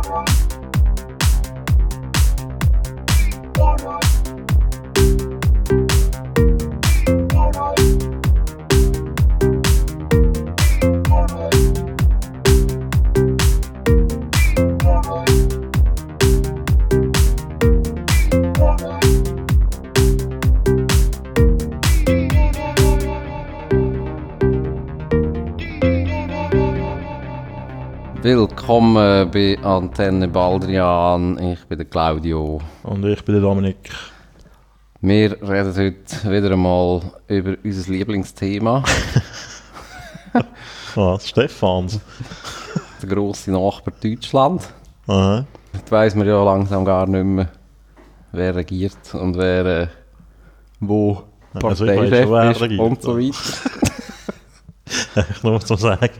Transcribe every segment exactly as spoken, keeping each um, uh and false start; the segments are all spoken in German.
Willkommen bei Antenne Baldrian. Ich bin der Claudio. Und ich bin der Dominik. Wir reden heute wieder einmal über unser Lieblingsthema. Was? Stefans? Der grosse Nachbar Deutschland. Aha. Jetzt weiss man ja langsam gar nicht mehr, wer regiert und wer äh, wo Also Parteichef weiss, ist regiert, und so weiter. Ich muss so sagen.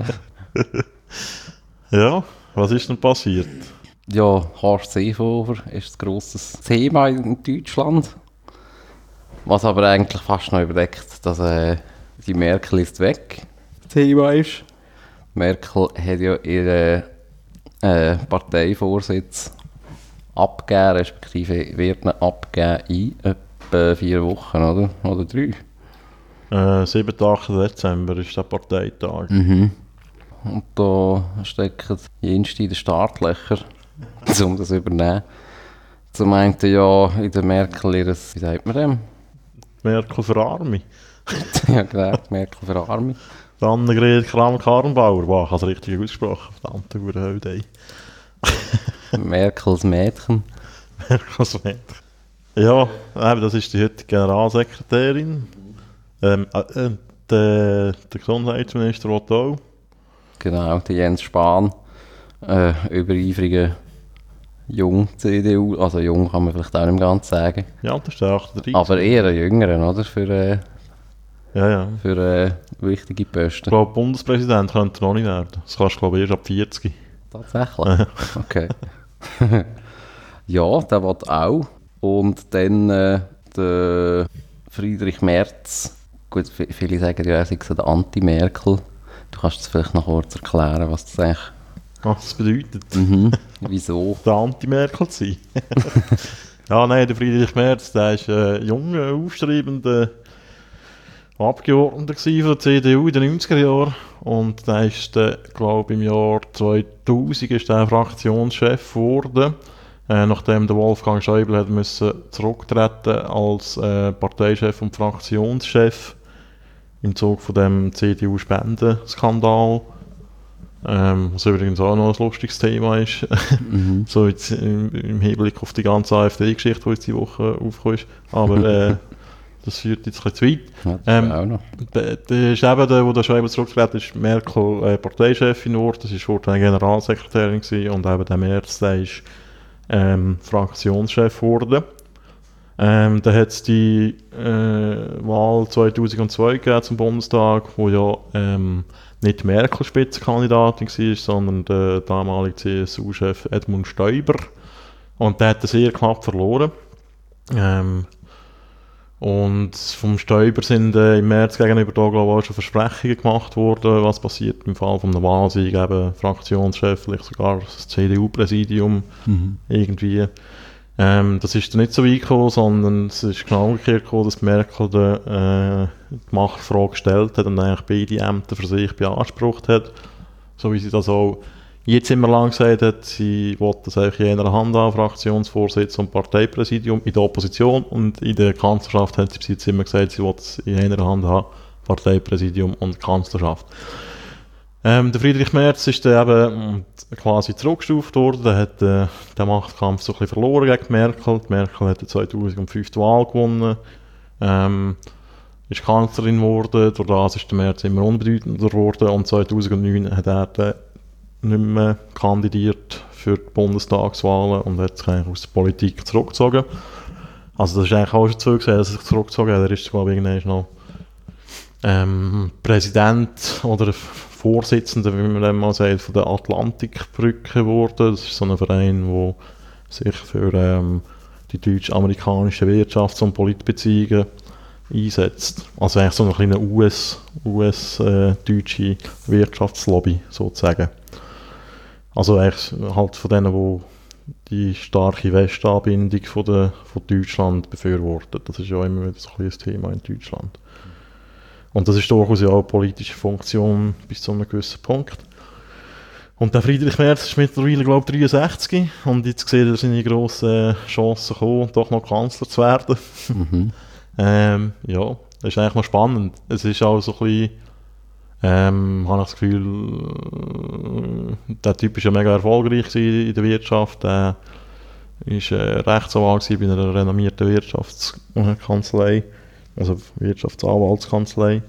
Ja, was ist denn passiert? Ja, Horst Seehofer ist ein grosses Thema in Deutschland. Was aber eigentlich fast noch überdeckt, dass äh, die Merkel ist weg. Thema ist. Merkel hat ja ihren äh, Parteivorsitz abgegeben, respektive wird ihn abgeben in etwa vier Wochen, oder? Oder drei? Äh, siebten achten Dezember ist der Parteitag. Mhm. Und da stecken jenste in den Startlöchern, um das zu übernehmen. Zum einen ja in der Merkel ihres, wie sagt man dem? Merkel für Arme. Ja genau, Merkel für Arme. Annegret Kramp-Karrenbauer. Wow, ich habe es richtig ausgesprochen. Verdammte Hüde. Merkels Mädchen. Merkels Mädchen. Ja, eben, das ist die heutige Generalsekretärin. Ähm, äh, äh, der, der Gesundheitsminister will auch. Genau, der Jens Spahn, äh, übereifriger Jung-C D U, also jung kann man vielleicht auch nicht ganz sagen. Ja, das ist der achtunddreißig. Aber eher ein Jüngeren, oder? Für, äh, ja, ja. für äh, wichtige Posten. Ich glaube, Bundespräsident könnte noch nicht werden. Das kannst du, glaube ich, erst ab vierzig. Tatsächlich? Okay. Ja, der will auch. Und dann äh, der Friedrich Merz. Gut, viele sagen ja, er sei so der Anti-Merkel. Du kannst es vielleicht noch kurz erklären, was das eigentlich Was das bedeutet. Mhm. Wieso? Der Anti-Merkel zu sein. Ja, nein, der Friedrich Merz, der war ein junger, aufstrebender Abgeordneter von der C D U in den neunziger Jahren. Und der ist, glaube ich, im Jahr zweitausend ist der Fraktionschef geworden. Äh, nachdem der Wolfgang Schäuble hat müssen zurücktreten als äh, Parteichef und Fraktionschef im Zuge von dem C D U-Spendenskandal. Ähm, was übrigens auch noch ein lustiges Thema ist. Mhm. So jetzt im, im Hinblick auf die ganze AfD-Geschichte, die jetzt diese Woche aufgekommen ist. Aber äh, das führt jetzt ein bisschen zu weit. Ja, das ähm, auch noch. Der, der ist eben der, wo der Schäuble zurückgetreten ist, Merkel äh, Parteichefin geworden. Das war vorher Generalsekretärin gewesen, und eben der Merz, der ist ähm, Fraktionschef geworden. Ähm, dann hat es die äh, Wahl zweitausendzwei gegeben zum Bundestag, wo ja ähm, nicht Merkel Spitzenkandidatin war, sondern der damalige C S U-Chef Edmund Stoiber. Und der hat das sehr knapp verloren. Ähm, und vom Stoiber sind äh, im März gegenüber da, glaube ich, auch schon Versprechungen gemacht worden, was passiert im Fall von einem Wahlsieg, eben Fraktionschef, vielleicht sogar das C D U-Präsidium mhm. irgendwie. Ähm, das ist dann nicht so weit gekommen, sondern es ist genau umgekehrt gekommen, dass Merkel die, äh, die Machtfrage gestellt hat und eigentlich beide Ämter für sich beansprucht hat. So wie sie das auch jetzt immer lang gesagt hat, sie wollte das eigentlich in einer Hand haben, Fraktionsvorsitz und Parteipräsidium in der Opposition, und in der Kanzlerschaft hat sie jetzt immer gesagt, sie wollte es in einer Hand haben, Parteipräsidium und Kanzlerschaft. Ähm, der Friedrich Merz ist dann eben quasi zurückgestuft worden, der hat äh, den Machtkampf so ein bisschen verloren gegen Merkel. Die Merkel hat zweitausendfünf die Wahl gewonnen, ähm, ist Kanzlerin geworden, durch das ist der Merz immer unbedeutender geworden, und zweitausendneun hat er dann nicht mehr kandidiert für die Bundestagswahlen und hat sich eigentlich aus der Politik zurückgezogen. Also das ist eigentlich auch schon zu gesehen, dass er sich zurückgezogen hat. Er ist, glaube ich, irgendwann noch ähm, Präsident oder Vorsitzender, wie man dann mal sagt, von der Atlantikbrücke geworden. Das ist so ein Verein, der sich für ähm, die deutsch-amerikanischen Wirtschafts- und Politbeziehungen einsetzt. Also eigentlich so eine kleine U S, U S-deutsche äh, Wirtschaftslobby sozusagen. Also eigentlich halt von denen, die die starke Westanbindung von, der, von Deutschland befürworten. Das ist ja immer wieder so ein bisschen ein Thema in Deutschland. Und das ist durchaus ja auch eine politische Funktion bis zu einem gewissen Punkt. Und der Friedrich Merz ist mittlerweile, glaube ich, dreiundsechzig und jetzt sieht er seine grossen Chancen kommen, doch noch Kanzler zu werden. Mhm. ähm, ja, das ist eigentlich noch spannend. Es ist auch so ein bisschen, ähm, habe ich das Gefühl, äh, der Typ ist ja mega erfolgreich in der Wirtschaft. Er war äh, Rechtsanwalt bei einer renommierten Wirtschaftskanzlei, also Wirtschaftsanwaltskanzlei.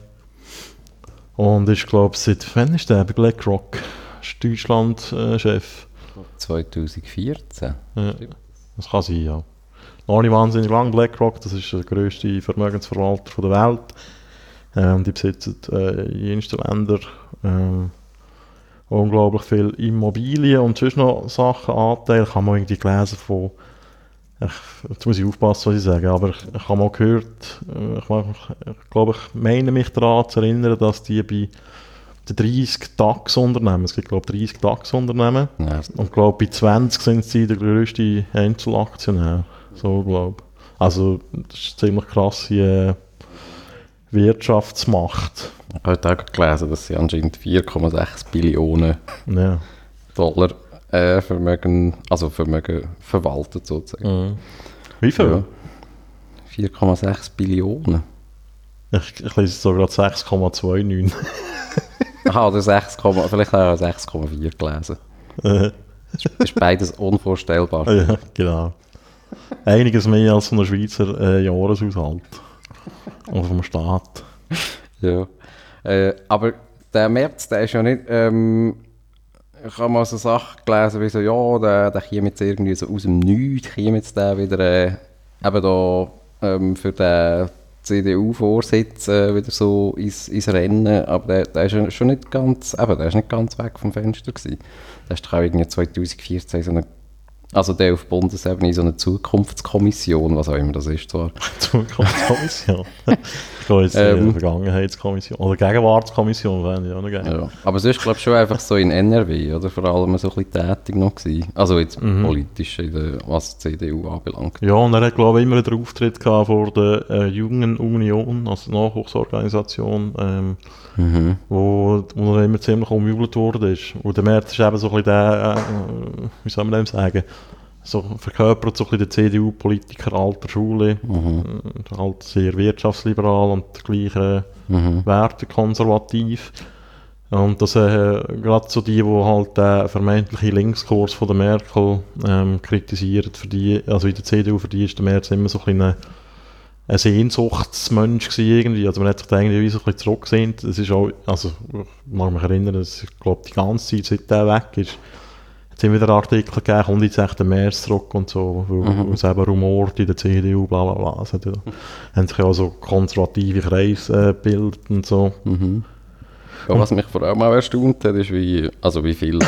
Und ist, glaube ich, seit wann ist der bei BlackRock? Ist Deutschland-Chef. zwanzig vierzehn. Ja, das kann sein, ja. Noch nicht wahnsinnig lang. BlackRock, das ist der grösste Vermögensverwalter der Welt. Ähm, die besitzen äh, in jensten Ländern ähm, unglaublich viele Immobilien und sonst noch Sachen, Anteile. Ich habe mal irgendwie gelesen von, ich, jetzt muss ich aufpassen, was ich sage, aber ich, ich habe mal gehört, äh, ich, ich, ich glaube, ich meine mich daran zu erinnern, dass die bei den dreissig DAX-Unternehmen, es gibt glaube ich dreissig DAX-Unternehmen, Ja. und glaube bei zwanzig sind sie der grösste Einzelaktionär, so glaube ich. Also das ist eine ziemlich krasse äh, Wirtschaftsmacht. Ich habe heute auch gelesen, dass sie anscheinend vier Komma sechs Billionen Ja. Dollar äh, Vermögen, also Vermögen verwaltet sozusagen. Mhm. Wie viel? Ja. vier Komma sechs Billionen. Ich, ich lese so gerade sechs Komma neunundzwanzig. Aha, oder sechs, vielleicht habe ich sechs Komma vier gelesen. Äh, Das ist beides unvorstellbar. ja, genau. Einiges mehr als von einem Schweizer äh, Jahreshaushalt. Oder vom Staat. Ja. Äh, aber der März, der ist ja nicht. Ähm, ich habe mal so Sachen gelesen, wie so, ja, der, der käme jetzt irgendwie so aus dem Nichts, käme jetzt der wieder äh, eben da ähm, für den C D U-Vorsitz äh, wieder so ins, ins Rennen. Aber der, der ist ja schon nicht ganz, eben, der ist nicht ganz weg vom Fenster gewesen. Der ist doch auch irgendwie zwanzig vierzehn so eine, also der auf Bundesebene so eine Zukunftskommission, was auch immer das ist zwar. Zukunftskommission. Ich glaube jetzt Ähm. ähm, Vergangenheitskommission. Oder Gegenwartskommission wären die auch noch gerne. Ja. Aber sonst glaube ich schon einfach so in N R W, oder? Vor allem so ein bisschen tätig noch gewesen. Also jetzt Mhm. politisch, in der, was die C D U anbelangt. Ja, und er hat, glaube ich, immer den Auftritt gehabt vor der äh, Jungen Union, also der Nachwuchsorganisation, ähm, Mhm. wo, wo er immer ziemlich umjubelt worden ist. Und der Merz ist eben so ein bisschen der, äh, wie soll man dem sagen, so verkörpert so ein bisschen den C D U-Politiker alter Schule, Mhm. äh, halt sehr wirtschaftsliberal und gleiche Mhm. Werte konservativ. Und das äh, gerade so die, die halt den vermeintlichen Linkskurs von der Merkel ähm, kritisieren, für die, also in der C D U, für die ist der Merz immer so ein bisschen ein, ein Sehnsuchtsmensch gewesen irgendwie. Also man hat sich da irgendwie so ein bisschen zurückgesehnt. Es ist auch, also ich mag mich erinnern, dass ich glaube die ganze Zeit, seit der weg ist, hat es immer wieder Artikel gegeben, kommt jetzt echt der Merz zurück und so, wo, Mhm. wo es eben rumort in der C D U, bla bla bla. Es hat ja, haben sich ja auch so konservative Kreise äh, gebildet und so. Mhm. Ja, was mich vor allem auch erstaunt hat, ist, wie, also wie viele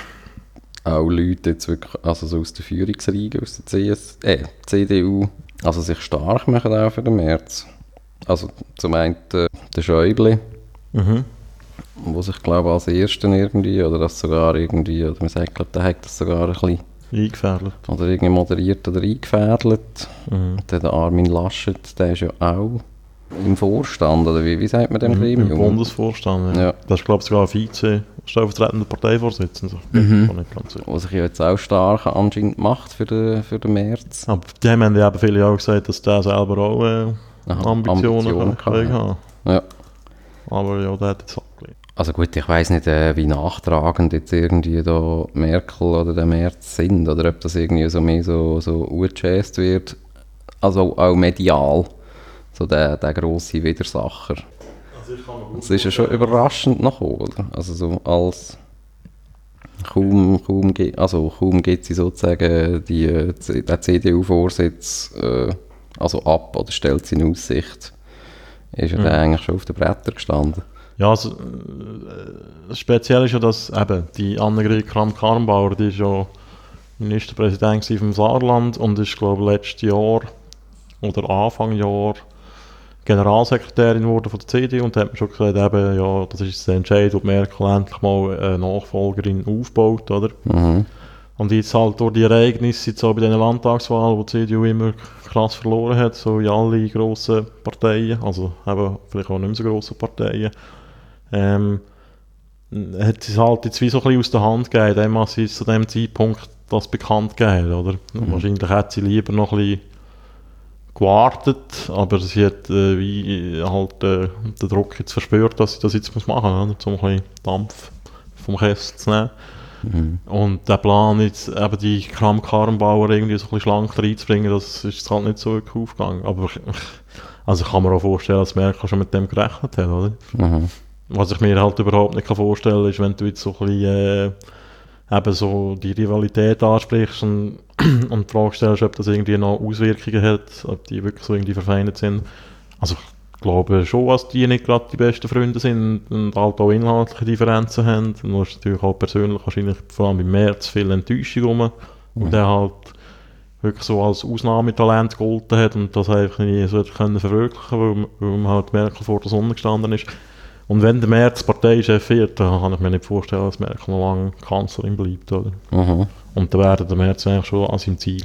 auch Leute jetzt wirklich, also so aus der Führungsriege, aus der C S, äh, C D U, also sich stark machen auch für den März. Also zum einen äh, der Schäuble, Mhm. wo sich glaube als Ersten irgendwie, oder das sogar irgendwie, oder man sagt, glaube der hat das sogar ein bisschen, Eingefädelt. oder irgendwie moderiert oder eingefädelt. Mhm. Der, der Armin Laschet, der ist ja auch im Vorstand, oder wie, wie sagt man dem Im Gremium? Bundesvorstand, ja. Ja. Das ist, glaube ich, sogar ein Vize, stellvertretender Parteivorsitzender. Mhm. Ich bin nicht ganz sicher. Was sich ja jetzt auch stark anscheinend macht für den, für den März. Aber die haben ja eben viele auch gesagt, dass der selber auch äh, Aha, Ambitionen, Ambitionen kann, kann, kann haben. Ja. Aber ja, der hat jetzt abgelehnt. Also gut, ich weiss nicht, äh, wie nachtragend jetzt irgendwie da Merkel oder der März sind, oder ob das irgendwie so mehr so, so angechasst wird. Also auch medial, so der, der grosse Widersacher. Es ist ja schon überraschend nachgekommen, oder? Also so als kaum, kaum, ge- also kaum geht sie sozusagen die, äh, C- den C D U-Vorsitz äh, also ab oder stellt sie in Aussicht, ist ja Mhm. der eigentlich schon auf den Brettern gestanden. Ja, also, äh, speziell ist ja, dass eben die Annegret Kramp-Karrenbauer, die ist ja Ministerpräsidentin vom Saarland und ist, glaube ich, letztes Jahr oder Anfang Jahr Generalsekretärin geworden von der C D U und da hat man schon gesagt, eben, ja, das ist der Entscheid, ob Merkel endlich mal eine Nachfolgerin aufbaut, oder? Mhm. Und jetzt halt durch die Ereignisse, jetzt auch bei diesen Landtagswahlen, wo die C D U immer krass verloren hat, so in alle grossen Parteien, also eben vielleicht auch nicht mehr so grosse Parteien, ähm, hat es halt jetzt wie so ein bisschen aus der Hand gegeben, dem, als sie zu dem Zeitpunkt das bekannt gegeben hat, oder? Mhm. Wahrscheinlich hätte sie lieber noch ein bisschen gewartet, aber sie hat äh, wie halt äh, den Druck jetzt verspürt, dass sie das jetzt muss machen muss, um ein bisschen Dampf vom Kessel zu nehmen. Mhm. Und der Plan jetzt eben die Kram-Karrenbauer irgendwie so ein bisschen schlank reinzubringen, das ist jetzt halt nicht so wirklich aufgegangen. Aber also ich kann mir auch vorstellen, dass Merkel schon mit dem gerechnet hat, oder? Mhm. Was ich mir halt überhaupt nicht vorstellen kann, ist, wenn du jetzt so ein bisschen äh, eben so die Rivalität ansprichst und, und die Frage stellst, ob das irgendwie noch Auswirkungen hat, ob die wirklich so irgendwie verfeindet sind. Also ich glaube schon, dass die nicht gerade die besten Freunde sind und halt auch inhaltliche Differenzen haben. Und du hast natürlich auch persönlich wahrscheinlich vor allem im März viel Enttäuschung rum, mhm. und der halt wirklich so als Ausnahmetalent gegolten hat und das einfach nicht so können verwirklichen, weil, weil man halt Merkel vor der Sonne gestanden ist. Und wenn der März Parteichef wird, dann kann ich mir nicht vorstellen, dass Merkel noch lange Kanzlerin bleibt, oder? Mhm. Und dann wäre der März eigentlich schon an seinem Ziel,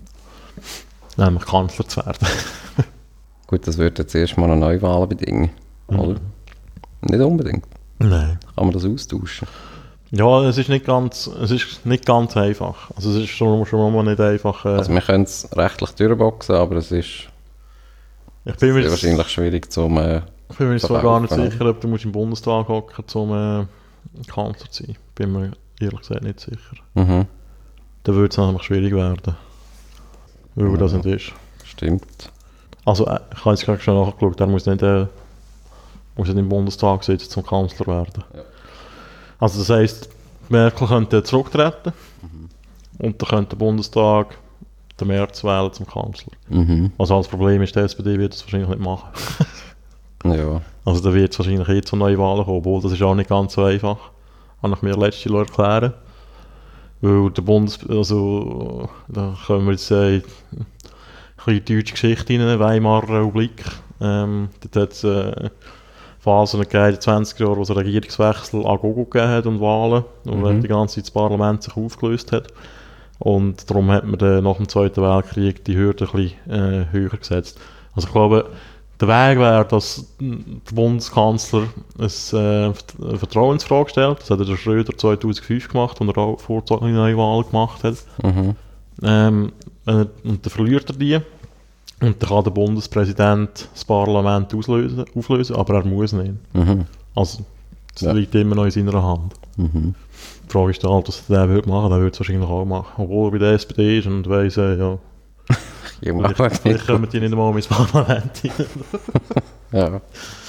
nämlich Kanzler zu werden. Gut, das würde jetzt erstmal eine Neuwahl bedingen, mhm. oder? Nicht unbedingt. Nein. Kann man das austauschen? Ja, es ist nicht ganz, es ist nicht ganz einfach. Also es ist schon, schon mal nicht einfach. Äh, also wir können es rechtlich durchboxen, aber es ist, ich bin mir wahrscheinlich schwierig zum äh, Ich bin mir so gar nicht sicher, ob du musst im Bundestag hocken, um äh, Kanzler zu sein. Bin mir ehrlich gesagt nicht sicher. Mhm. Dann würde es nämlich schwierig werden. Weil ja. das nicht ist. Stimmt. Also äh, ich habe jetzt gerade schon nachgeschaut, er muss nicht, äh, muss nicht im Bundestag sitzen, zum Kanzler werden. Ja. Also das heisst, Merkel könnte zurücktreten, mhm. und dann könnte der Bundestag den März wählen zum Kanzler. Mhm. Also das Problem ist, die S P D wird das wahrscheinlich nicht machen. Ja. Also da wird es wahrscheinlich eh zu neuen Wahlen kommen, obwohl das ist auch nicht ganz so einfach. Kann ich mir letztes Jahr erklären. Weil der Bundes... Also da können wir jetzt äh, in die deutsche Geschichte rein, Weimarer Republik. Ähm, dort hat es äh, Phasen gegeben in den zwanziger Jahren, wo es einen Regierungswechsel an Gogo gegeben hat und Wahlen. Und mhm. die ganze Zeit das Parlament sich aufgelöst hat. Und darum hat man dann nach dem Zweiten Weltkrieg die Hürde ein bisschen äh, höher gesetzt. Also ich glaube, der Weg wäre, dass der Bundeskanzler eine äh, Vertrauensfrage stellt. Das hat der Schröder zweitausendfünf gemacht, als er auch vorzogene Neuwahlen gemacht hat. Mhm. Ähm, und dann verliert er die. Und dann kann der Bundespräsident das Parlament auslösen, auflösen, aber er muss nicht. Mhm. Also, das ja. liegt immer noch in seiner Hand. Mhm. Die Frage ist halt, was er machen würde. Er würde es wahrscheinlich auch machen. Obwohl er bei der S P D ist und weiss, äh, ja... Ja, vielleicht vielleicht kommen die nicht einmal ins Parlament ja.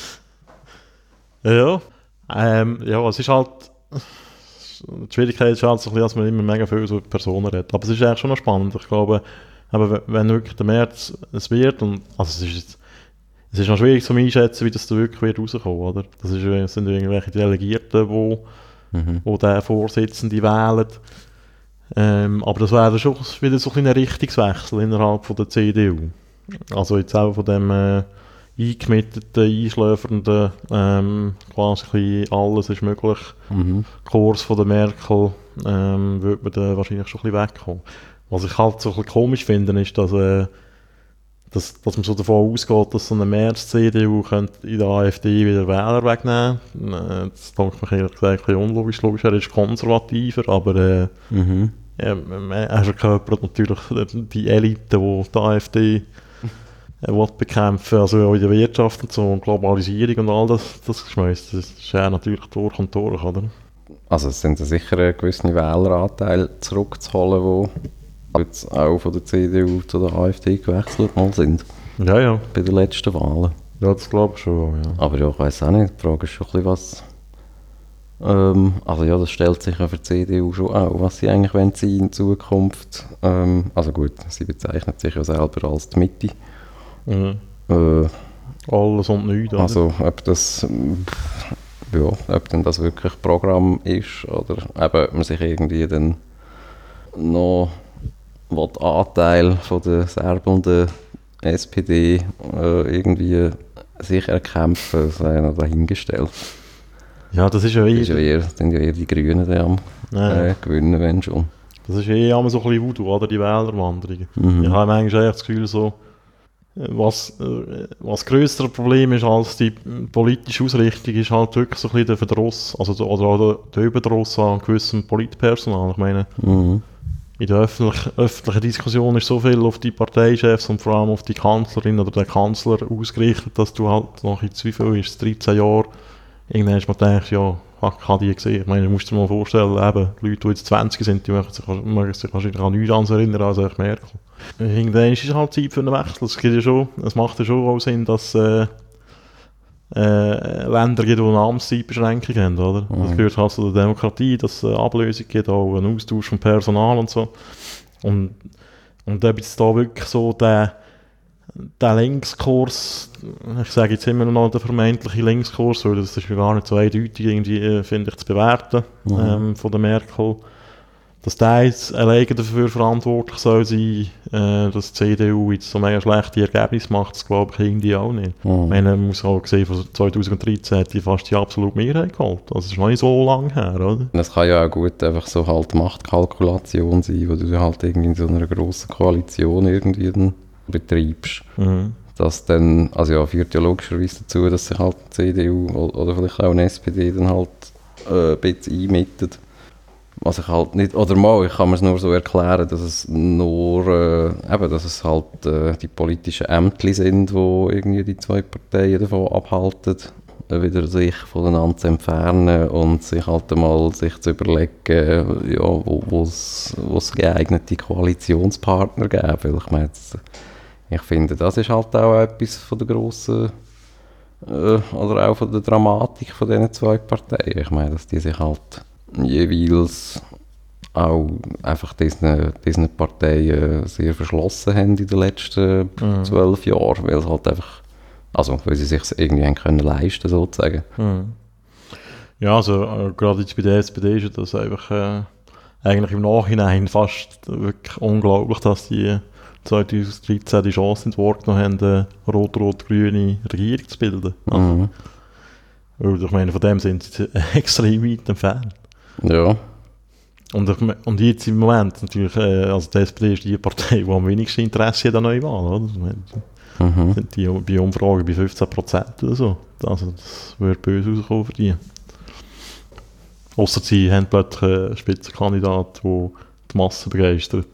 Ja. Ähm, ja, es ist halt... Die Schwierigkeit ist halt so ein bisschen, dass man immer mega viele so Personen hat. Aber es ist eigentlich schon noch spannend. Ich glaube, aber wenn wirklich der März es wird, und also es ist jetzt, es ist noch schwierig zu einschätzen, wie das da wirklich wird rauskommen, oder? Das, ist, das sind irgendwelche Delegierten, die mhm. wo den Vorsitzenden wählen. Ähm, aber das wäre schon wieder so ein Richtungswechsel innerhalb von der C D U. Also jetzt auch von dem äh, eingemitteten, einschläfernden, ähm, quasi alles ist möglich, mhm. Kurs von der Merkel, ähm, würde man da wahrscheinlich schon ein bisschen wegkommen. Was ich halt so ein bisschen komisch finde, ist, dass, äh, dass, dass man so davon ausgeht, dass so eine März-C D U könnte in der AfD wieder Wähler wegnehmen könnte. Äh, das denke ich ehrlich gesagt ein bisschen unlogisch. Logisch, er ist konservativer, aber äh, mhm. ja, er verkörpert natürlich die Elite, die die AfD äh, bekämpfen, also auch in der Wirtschaft und so, und Globalisierung und all das, das Geschmäus, das ist ja natürlich durch und durch, oder? Also es sind sicher ein gewisser Wähleranteil zurückzuholen, die jetzt auch von der C D U zu der AfD gewechselt mal sind. Ja, ja. Bei den letzten Wahlen. Ja, das glaube ich schon, ja. Aber ja, ich weiss auch nicht, die Frage ist schon ein bisschen was... Ähm, also ja, das stellt sich ja für die C D U schon auch, was sie eigentlich wollen sie in Zukunft. Ähm, also gut, sie bezeichnet sich ja selber als die Mitte. Mhm. Äh, Alles und nichts. Also ob das... Ja, ob denn das wirklich Programm ist oder eben, ob man sich irgendwie dann noch den Anteil von der serbelnden S P D äh, irgendwie sich erkämpfen, das sei noch dahingestellt. Ja, das ist ja Das eh... ist ja eher, sind ja eher die Grünen, die am Ja. äh, gewinnen, wenn schon. Das ist eh immer so ein bisschen Voodoo, oder? Die Wählerwanderungen. Mhm. Ich habe manchmal echt das Gefühl, so, äh, was, äh, was grössere Problem ist als die äh, politische Ausrichtung, ist halt wirklich so ein bisschen der Verdruss, also der, oder, oder der Überdruss an gewissem Politpersonal. Ich meine, Mhm. in der öffentlich, öffentlichen Diskussion ist so viel auf die Parteichefs und vor allem auf die Kanzlerin oder den Kanzler ausgerichtet, dass du halt nach jetzt, wie viel ist es, dreizehn Jahre, irgendwann hast du mal gedacht, ja, ich habe die gesehen. Ich meine, du musst dir mal vorstellen, eben, die Leute, die jetzt zwanzig sind, die mögen sich, mögen sich wahrscheinlich an nichts anderes erinnern als eigentlich Merkel. Irgendwann ist es halt Zeit für einen Wechsel. Es, gibt ja schon, es macht ja schon auch Sinn, dass äh, äh, Länder gibt, die eine Amtszeitbeschränkung haben, oder? Mhm. Das gehört halt zu der Demokratie, dass es eine Ablösung gibt, auch einen Austausch von Personal und so. Und, und ob jetzt da wirklich so der, der Linkskurs, ich sage jetzt immer noch der vermeintliche Linkskurs, weil das ist ja gar nicht so eindeutig, irgendwie, äh, finde ich, zu bewerten, Mhm. ähm, von der Merkel, dass der jetzt alleine dafür verantwortlich soll sein, äh, dass die C D U jetzt so mega schlechte Ergebnisse macht, das glaube ich irgendwie auch nicht. Mhm. Ich meine, man muss auch sehen, von zweitausenddreizehn hat die fast die absolute Mehrheit geholt. Also das ist noch nicht so lange her, oder? Das kann ja auch gut einfach so halt Machtkalkulation sein, wo du halt irgendwie in so einer grossen Koalition irgendwie dann betreibst. Mhm. Das dann, also ja, führt ja logischerweise dazu, dass sich halt die C D U o- oder vielleicht auch eine S P D dann halt äh, ein bisschen einmittet. Was ich halt nicht, oder mal, ich kann mir es nur so erklären, dass es nur, äh, eben, dass es halt äh, die politischen Ämter sind, wo irgendwie die zwei Parteien davon abhalten, äh, wieder sich voneinander zu entfernen und sich halt einmal sich zu überlegen, ja, wo es geeignete Koalitionspartner gäbe. Weil ich meine, jetzt, ich finde, das ist halt auch etwas von der grossen, äh, oder auch von der Dramatik von diesen zwei Parteien. Ich meine, dass die sich halt jeweils auch einfach diesen, diesen Parteien sehr verschlossen haben in den letzten Mhm. zwölf Jahren, weil es halt einfach, also weil sie sich irgendwie haben können leisten sozusagen. Mhm. Ja, also äh, gerade jetzt bei der S P D ist das einfach äh, eigentlich im Nachhinein fast wirklich unglaublich, dass die zweitausenddreizehn die Chance nicht wahrgenommen haben, eine rot-rot-grüne Regierung zu bilden. Also, Mhm. weil ich meine, von dem sind sie extrem weit entfernt. Ja. Und, ich, me- und jetzt im Moment natürlich, äh, also die S P D ist die Partei, die am wenigsten Interesse hat an Neuwahlen, oder? Ich meine, Mhm. sind die bei Umfragen bei fünfzehn Prozent oder so. Also das würde böse rauskommen für die. Ausser sie haben plötzlich einen Spitzenkandidat, der die Masse begeistert.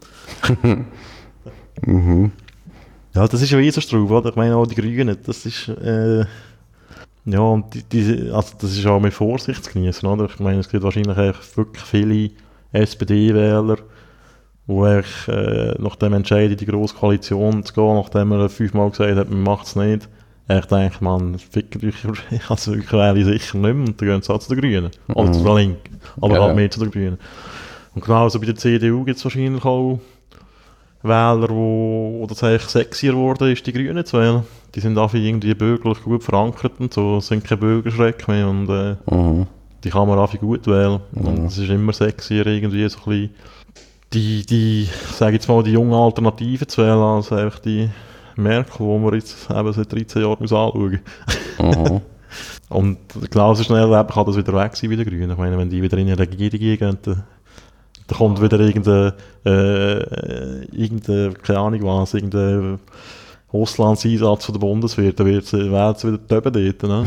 Mhm. Ja, das ist ja eh so Straub, oder? Ich meine auch die Grünen, das ist, äh, ja, und die, die, also das ist auch mit Vorsicht zu genießen, oder? Ich meine, es gibt wahrscheinlich echt wirklich viele S P D-Wähler, die eigentlich, äh, nach dem Entscheid in die grosse Koalition zu gehen, nachdem er fünfmal gesagt hat, man macht es nicht, ich denke, man, fickt euch, also ich wähle sicher nicht mehr, und dann gehen sie auch zu den Grünen. Oder zu den Linken, aber Ja, halt ja. mehr zu den Grünen. Und genauso bei der C D U gibt es wahrscheinlich auch Wähler, wo, wo das eigentlich sexier geworden ist, die Grünen zu wählen. Die sind einfach irgendwie bürgerlich gut verankert und so, sind kein Bürgerschreck mehr und äh, Mhm. die kann man einfach gut wählen. Und Ja. es ist immer sexier irgendwie so ein bisschen die, die, ich sage jetzt mal, die jungen Alternativen zu wählen, als einfach die Merkel, die man jetzt eben seit dreizehn Jahren muss anschauen muss. Mhm. Und genauso schnell eben kann das wieder weg sein bei den Grünen. Ich meine, wenn die wieder in eine Regierung gehen, dann, dann kommt wieder irgendein, äh, irgendein, keine Ahnung was, irgendein Auslandseinsatz von der Bundeswehr, dann wird sie, werden sie wieder töben dort. Ne?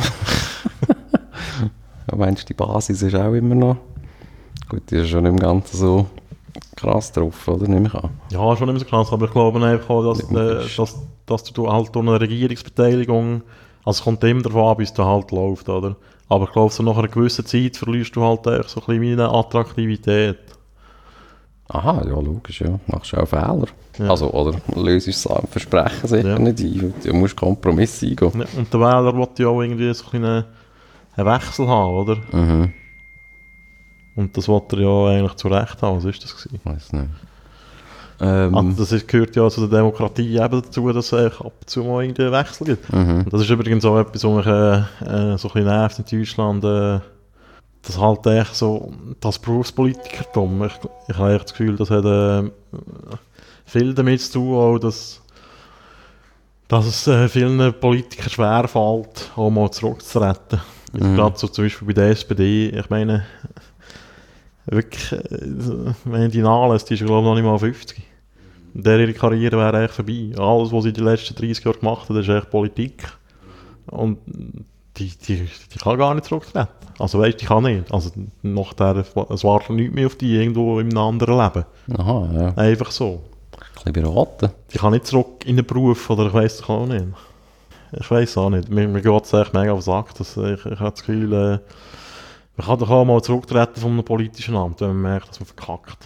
Ja, meinst du, die Basis ist auch immer noch? Gut, die ist schon im Ganzen so krass drauf, oder? Nehme ich an. Ja, schon nicht mehr so krass, aber ich glaube einfach auch, dass, Nicht mehr äh, fest. dass, dass du halt durch eine Regierungsbeteiligung, also es kommt immer davon an, bis es halt läuft, oder? Aber ich glaube, so nach einer gewissen Zeit verlierst du halt echt so ein bisschen meine Attraktivität. Aha, ja, logisch, ja. Machst du auch Fehler. Ja. Also, oder löst das Versprechen sicher Ja. nicht ein. Du musst Kompromisse eingehen. Ja, und der Wähler will ja auch irgendwie so ein bisschen einen, einen Wechsel haben, oder? Mhm. Und das wollte er ja eigentlich zu Recht haben. Was ist das gewesen? Weiß nicht. Ähm, Ah, das ist, gehört ja zu der Demokratie eben dazu, dass es eigentlich ab und zu mal irgendwie einen Wechsel gibt. mhm. Und das ist übrigens auch etwas, was mich äh, äh, so ein bisschen nervt in Deutschland. Äh, das halt echt so, das Berufspolitikertum. Ich, ich habe echt das Gefühl, das hat äh, viel damit zu tun, auch, dass dass es äh, vielen Politikern schwerfällt, auch mal zurückzutreten. Mhm. Gerade so zum Beispiel bei der S P D, ich meine, wirklich, äh, wenn die nachlässt, die ist glaube ich noch nicht mal fünfzig. Der ihre Karriere wäre eigentlich vorbei. Alles, was sie die letzten dreißig Jahre gemacht hat, ist echt Politik. Und die, die, die kann gar nicht zurücktreten. Also weißt, die kann nicht. Also nach der, es wartet nichts mehr auf die irgendwo in einem anderen Leben. Aha, ja. Einfach so. Ein bisschen beraten. Die kann nicht zurück in den Beruf, oder ich weiss es auch nicht. Ich weiss auch nicht. Mir, mir geht es echt mega auf den Sack. Dass ich, ich habe das Gefühl, äh, man kann doch auch mal zurücktreten von einem politischen Amt, wenn man merkt, dass man verkackt.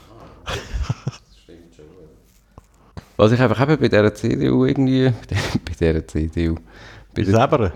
Was ich einfach eben bei dieser C D U irgendwie, bei dieser C D U, bei der, bei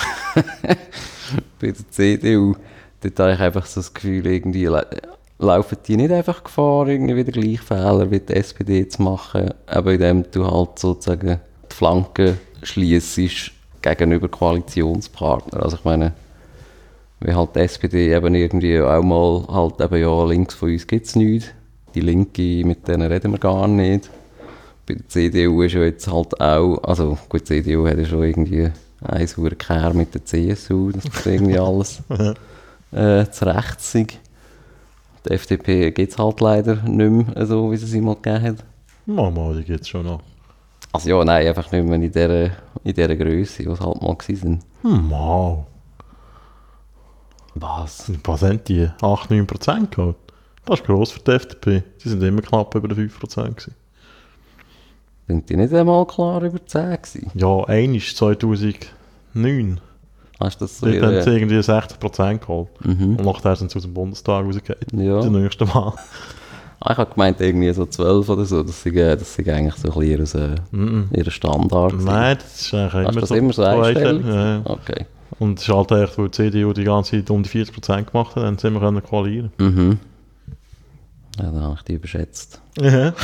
der C D U, dort habe ich einfach so das Gefühl, irgendwie la- laufen die nicht einfach Gefahr, irgendwie wieder gleich Fehler wie die S P D zu machen, aber indem du halt sozusagen die Flanken schliessest gegenüber Koalitionspartnern. Also ich meine, wie halt die S P D eben irgendwie auch mal halt eben, ja, links von uns gibt es nichts, die Linke, mit denen reden wir gar nicht. Bei der C D U ist ja jetzt halt auch, also gut, die C D U hat ja schon irgendwie einen sauren Kehr mit der C S U, dass das irgendwie alles äh, zu recht sei. Die F D P gibt es halt leider nicht mehr so, wie sie sie mal gegeben hat. Mama, die gibt es schon noch. Also ja, nein, einfach nicht mehr in dieser, in dieser Größe, die sie halt mal gewesen sind. Wow. Was? Was sind die? acht bis neun Prozent gehabt? Das ist gross für die F D P. Die sind immer knapp über den fünf Prozent gewesen. Sind die nicht einmal klar über zehn gewesen? Ja, einmal zweitausendneun. Hast du das so? Dort haben sie irgendwie sechzig Prozent geholt. Mhm. Und nachher sind sie aus dem Bundestag rausgegangen. Ja. Das nächste Mal. Ah, ich habe gemeint, irgendwie so zwölf oder so. Das sind, das sind eigentlich so ein bisschen Mm-mm. ihre Standard. Nein, das ist eigentlich immer das so. immer so einstellig? Ja. Okay. Und es ist halt echt, weil die C D U die ganze Zeit um die vierzig Prozent gemacht hat, dann sind wir können koalieren. Mhm. Ja, dann habe ich die überschätzt. Ja.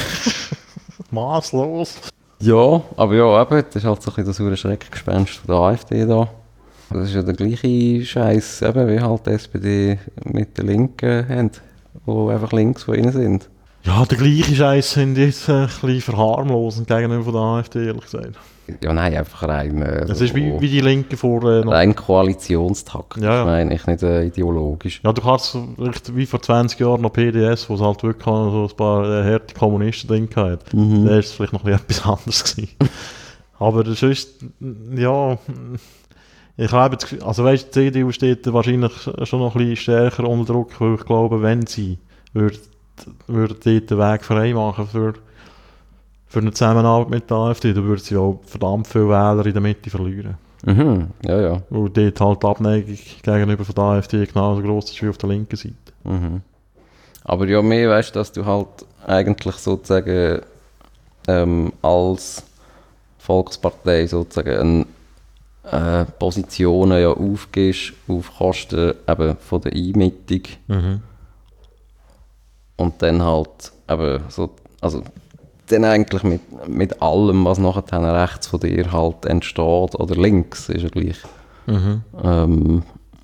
Maßlos. Ja, aber ja, eben, das ist halt so ein bisschen das saure Schreckgespenst von der AfD da. Das ist ja der gleiche Scheiß, eben wie halt die S P D mit den Linken haben, die einfach links von ihnen sind. Ja, der gleiche Scheiß sind jetzt ein bisschen verharmlosend gegenüber der AfD, ehrlich gesagt. Ja, nein, einfach rein... Äh, Es so ist wie, wie die Linken vor... Äh, noch- rein Koalitionstaktik, Ja, ja. ich meine, ich nicht äh, ideologisch. Ja, du kannst echt wie vor zwanzig Jahren noch P D S, wo es halt wirklich so ein paar äh, harte Kommunisten drin hatte. Mhm. Da war es vielleicht noch ein bisschen etwas anderes gewesen. Aber das ist, ja, ich habe das Gefühl, also weißt, die C D U steht wahrscheinlich schon noch ein bisschen stärker unter Druck, weil ich glaube, wenn sie würde, würde dort den Weg frei machen für, für eine Zusammenarbeit mit der AfD, dann würde sie auch verdammt viele Wähler in der Mitte verlieren. Mhm, ja, ja. Weil dort halt die Abneigung gegenüber von der AfD genauso gross ist wie auf der linken Seite. Mhm. Aber ja, mehr weißt du, dass du halt eigentlich sozusagen ähm, als Volkspartei sozusagen äh, Positionen ja aufgibst auf Kosten eben von der Einmittung Mhm. und dann halt eben so, also dann eigentlich mit, mit allem, was nachher dann rechts von dir halt entsteht oder links, ist ja gleich. Mhm. Ähm,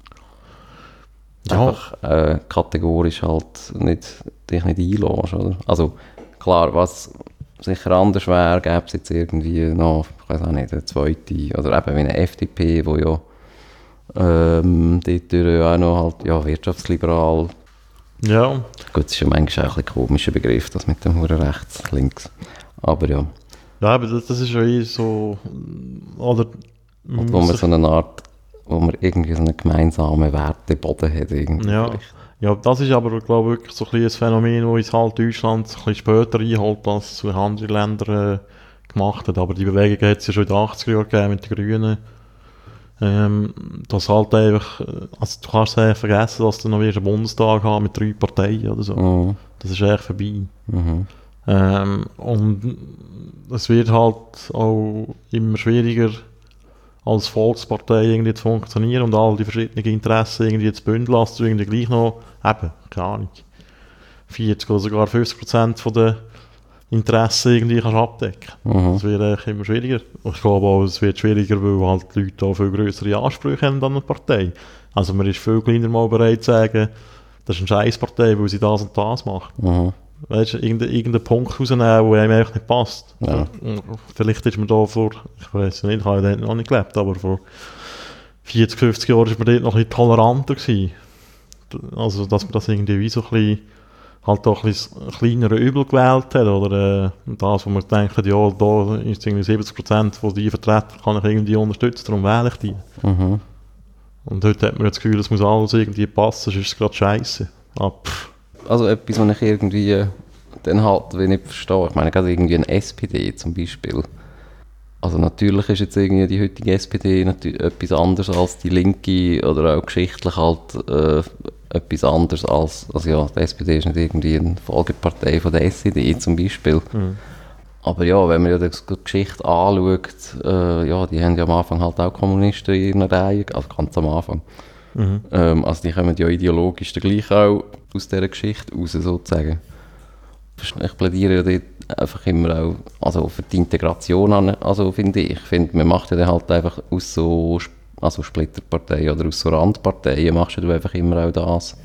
Ja. einfach äh, kategorisch halt nicht, dich nicht einlässt, oder? Also klar, was sicher anders wäre, gäbe es jetzt irgendwie noch, ich weiß auch nicht, eine zweite, oder eben wie eine F D P, wo ja ähm, dort ja auch noch halt, ja, wirtschaftsliberal. Ja. Gut, das ist ja manchmal auch ein bisschen komischer Begriff, das mit dem Huren rechts, links. Aber ja, Ja, aber das, das ist ja eh so, oder... und wo man so eine Art, wo man irgendwie so einen gemeinsamen Werteboden hat. Irgendwie Ja. vielleicht. Ja, das ist aber, glaube ich, wirklich so ein, bisschen ein Phänomen, das uns halt Deutschland ein bisschen später einholt, als es zu anderen Ländern äh, gemacht hat. Aber die Bewegung hat es ja schon in den achtziger Jahren gegeben mit den Grünen. Ähm, das halt einfach, also du kannst ja vergessen, dass du noch wieder einen Bundestag hast mit drei Parteien oder so. Mhm. Das ist echt vorbei. Mhm. Ähm, und es wird halt auch immer schwieriger, als Volkspartei irgendwie zu funktionieren und all die verschiedenen Interessen irgendwie zu bündeln, dass du irgendwie gleich noch, eben, keine Ahnung, vierzig oder sogar fünfzig Prozent von der Interessen irgendwie kannst abdecken. Mhm. Das wird eigentlich immer schwieriger. Und ich glaube auch, es wird schwieriger, weil halt die Leute auch viel größere Ansprüche haben an eine Partei. Also man ist viel kleiner mal bereit zu sagen, das ist eine Scheisspartei, weil sie das und das macht. Mhm. weißt du, irgendeinen irgendein Punkt rausnehmen, der einem eigentlich nicht passt. Ja. Vielleicht ist man da vor, ich weiß nicht, ich habe ja dort noch nicht gelebt, aber vor vierzig, fünfzig Jahren war man dort noch ein bisschen toleranter gewesen. Also, dass man das irgendwie wie so ein bisschen, halt auch ein bisschen kleinere Übel gewählt hat, oder äh, das, wo man denkt, ja, da ist irgendwie siebzig Prozent von die Vertreter kann ich irgendwie unterstützen, darum wähle ich die. Mhm. Und heute hat man das Gefühl, es muss alles irgendwie passen, sonst ist es gerade scheisse. Ah, also etwas, was ich irgendwie äh, dann halt wenn ich nicht verstehe. Ich meine, gerade irgendwie ein S P D zum Beispiel. Also natürlich ist jetzt irgendwie die heutige S P D natürlich etwas anderes als die Linke oder auch geschichtlich halt äh, etwas anderes als, also ja, die S P D ist nicht irgendwie eine Folgepartei von der S E D zum Beispiel. Mhm. Aber ja, wenn man ja die Geschichte anschaut, äh, ja, die haben ja am Anfang halt auch Kommunisten in ihrer Reihe, also ganz am Anfang. Mhm. Ähm, also die kommen ja ideologisch dann gleich auch aus dieser Geschichte raus, sozusagen. Ich plädiere ja dort einfach immer auch also für die Integration an, also finde ich. Ich finde, man macht ja dann halt einfach aus so also Splitterparteien oder aus so Randparteien machst du einfach immer auch das,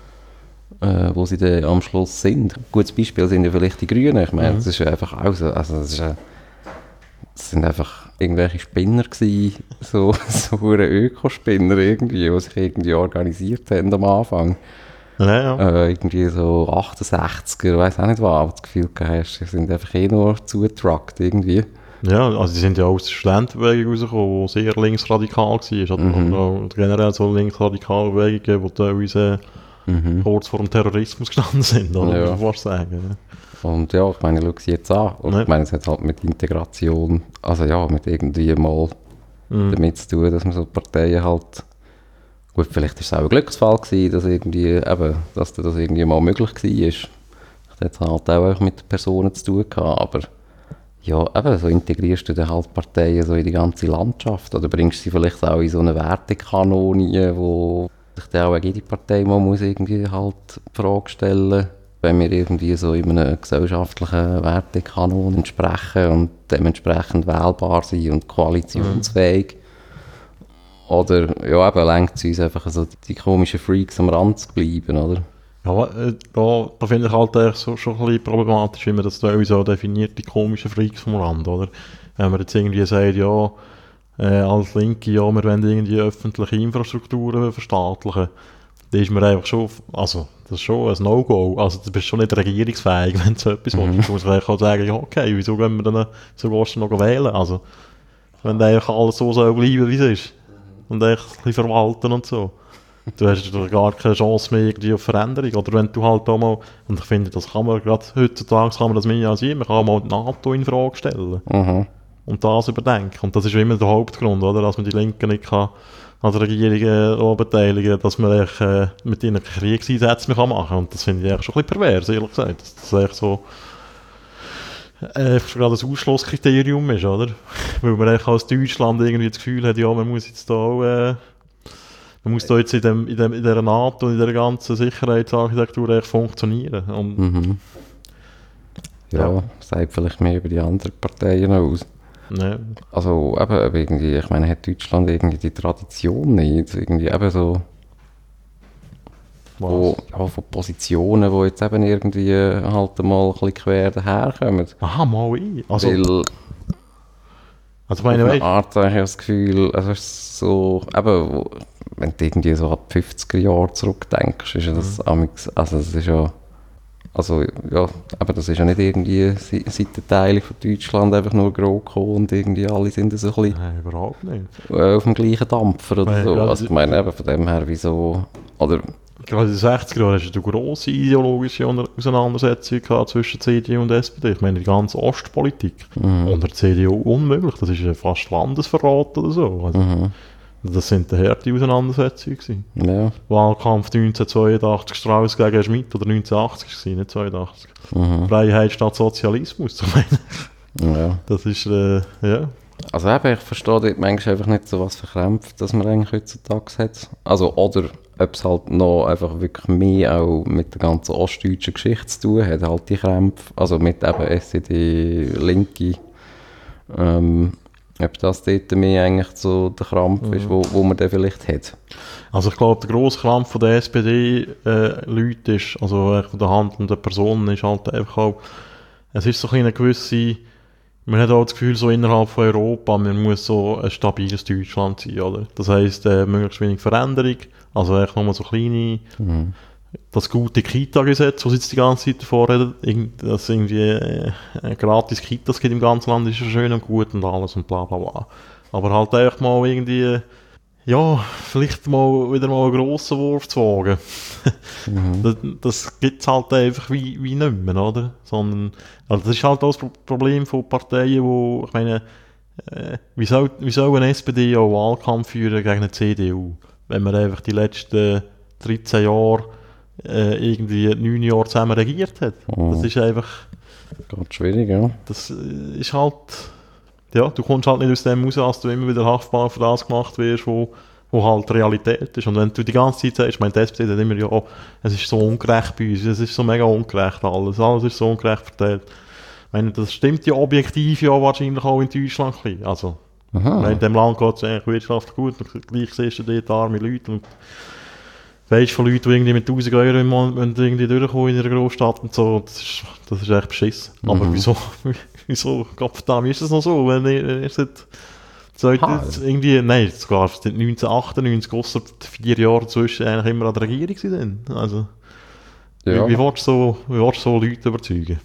äh, wo sie dann am Schluss sind. Ein gutes Beispiel sind ja vielleicht die Grünen. Ich meine, mhm. das ist ja einfach auch so, also das, ist, das sind einfach irgendwelche Spinner gewesen, so, so eine Ökospinner irgendwie, die sich irgendwie organisiert haben am Anfang. Ja, ja. Äh, irgendwie so achtundsechziger, ich weiß auch nicht was, aber das Gefühl hast, sie sind einfach eh nur zugetruckt irgendwie. Ja, also die sind ja aus der Studentenbewegung rausgekommen, die sehr linksradikal war. Mhm. Oder generell so linksradikale Bewegungen, die teilweise mhm. kurz vor dem Terrorismus gestanden sind, oder? Ja. Muss man fast sagen. Und ja, ich meine, schau sie jetzt an. Und ja. Ich meine, es hat halt mit Integration, also ja, mit irgendwie mal mhm. damit zu tun, dass man so Parteien halt. Gut, vielleicht war es auch ein Glücksfall gewesen, dass, irgendwie, eben, dass das irgendwie mal möglich war. Das hat halt auch mit Personen zu tun gehabt, aber ja, eben, so integrierst du dann halt Parteien so in die ganze Landschaft oder bringst sie vielleicht auch in so eine Wertekanone, wo sich dann auch jede Partei mal muss irgendwie halt die Frage stellen, wenn wir irgendwie so in einem gesellschaftlichen Wertekanon entsprechen und dementsprechend wählbar sind und koalitionsfähig. Mhm. Oder, ja, eben, lenkt es uns einfach so die komischen Freaks am Rand zu bleiben, oder? Ja, äh, da, da finde ich halt echt so, schon ein bisschen problematisch, wie man das da so definiert, die komischen Freaks vom Rand, oder? Wenn man jetzt irgendwie sagt, ja, äh, als Linke, ja, wir wollen irgendwie öffentliche Infrastrukturen verstaatlichen, dann ist man einfach schon, also, das ist schon ein No-Go, also du bist schon nicht regierungsfähig, wenn du so etwas mhm. willst. Du musst eigentlich auch sagen, ja, okay, wieso gehen wir dann so gehst du noch wählen, also, wenn eigentlich alles so soll bleiben, wie es ist. Und echt ein bisschen verwalten und so. Du hast gar keine Chance mehr irgendwie auf Veränderung. Oder wenn du halt auch mal, und ich finde, das kann man gerade heutzutage kann man das mehr als immer, man kann mal die NATO in Frage stellen. Mhm. Und das überdenken. Und das ist immer der Hauptgrund, oder? Dass man die Linken nicht kann an der Regierung äh, beteiligen kann, dass man echt, äh, mit ihnen Kriegseinsätze machen kann. Und das finde ich echt schon ein bisschen pervers, ehrlich gesagt. Dass das echt so äh, gerade ein Ausschlusskriterium ist, oder? Weil man eigentlich als Deutschland irgendwie das Gefühl hat, ja, man muss jetzt da auch, äh, man muss da jetzt in, dem, in, dem, in dieser NATO und in dieser ganzen Sicherheitsarchitektur echt funktionieren. Und mhm. Ja, ja, sagt vielleicht mehr über die anderen Parteien aus. Nee. Also eben, irgendwie, ich meine, hat Deutschland irgendwie die Tradition nicht, irgendwie eben so Wo, ja, von Positionen, die jetzt eben irgendwie halt mal ein bisschen quer daherkommen. Aha, mal ich. Also, Weil also meine auf eine Art habe ich das Gefühl, also ist so, eben, wo, wenn du irgendwie so an die fünfziger Jahre zurückdenkst, ist ja das mhm. also das ist ja, also ja, aber das ist ja nicht irgendwie Seitenteile von Deutschland einfach nur grob gekommen und irgendwie alle sind so ein bisschen Nein, überhaupt nicht. auf dem gleichen Dampfer oder Nein, so. Also ich meine, eben von dem her, wieso, oder gerade in den sechziger Jahren hast du eine grosse ideologische Auseinandersetzung zwischen C D U und S P D. Ich meine, die ganze Ostpolitik. Mhm. Unter der C D U unmöglich. Das ist ja fast Landesverrat oder so. Also, mhm. Das sind harte Auseinandersetzungen. Ja. Wahlkampf neunzehnhundertzweiundachtzig Strauss gegen Schmidt oder neunzehnhundertachtzig, nicht zweiundachtzig. Mhm. Freiheit statt Sozialismus. Ich meine, ja. Das ist, äh, ja. Also eben, ich verstehe dort manchmal einfach nicht so was verkrampft, dass man eigentlich heutzutage hat. Also, oder ob es halt noch einfach wirklich mehr auch mit der ganzen ostdeutschen Geschichte zu tun hat, halt die Krämpfe, also mit eben S E D, Linke. Ähm, Ob das dort mehr eigentlich so der Krampf Mhm. ist, wo, wo man den vielleicht hat. Also ich glaube, der grosse Krampf von der S P D-Leuten ist, also äh, von der handelnden Personen, ist halt einfach auch, es ist so eine gewisse, man hat auch das Gefühl, so innerhalb von Europa, man muss so ein stabiles Deutschland sein, oder? Das heisst, äh, möglichst wenig Veränderung, also echt nochmal so kleine, Mhm. das gute Kita-Gesetz, das jetzt die ganze Zeit davor redet, irgend- dass irgendwie äh, äh, gratis Kitas gibt im ganzen Land, ist ja schön und gut und alles und bla bla bla. Aber halt einfach mal irgendwie, äh, ja, vielleicht mal wieder mal einen grossen Wurf zu wagen. Mhm. Das, das gibt es halt einfach wie, wie nicht mehr, oder? Sondern, also das ist halt auch das Pro- Problem von Parteien, wo, ich meine, äh, wie, soll, wie soll eine S P D auch Wahlkampf führen gegen eine C D U, wenn man einfach die letzten dreizehn Jahre äh, irgendwie neun Jahre zusammen regiert hat? Mhm. Das ist einfach, Ganz schwierig, ja. das äh, ist halt, ja, du kommst halt nicht aus dem raus, als du immer wieder haftbar für das gemacht wirst, wo, wo halt Realität ist. Und wenn du die ganze Zeit sagst, ich meine, die S P D hat immer, ja, oh, es ist so ungerecht bei uns, es ist so mega ungerecht alles, alles ist so ungerecht verteilt. Ich meine, das stimmt ja objektiv ja wahrscheinlich auch in Deutschland ein bisschen. Also, ich meine, Aha. in dem Land geht es eigentlich wirtschaftlich gut, und gleich siehst du dort arme Leute und weisst von Leuten, die irgendwie mit tausend Euro im Monat müssen irgendwie durchkommen in einer Großstadt und so, das ist, das ist echt beschissen. Aber Mhm. wieso, wieso, Gottverdammt, ist das noch so, wenn ihr, ihr seit, seit Ha. irgendwie, nein, sogar seit neunzehnhundertachtundneunzig, ausser vier Jahre dazwischen, eigentlich immer an der Regierung sind. Also, Ja, wie, wie willst du so, wie willst du so Leute überzeugen?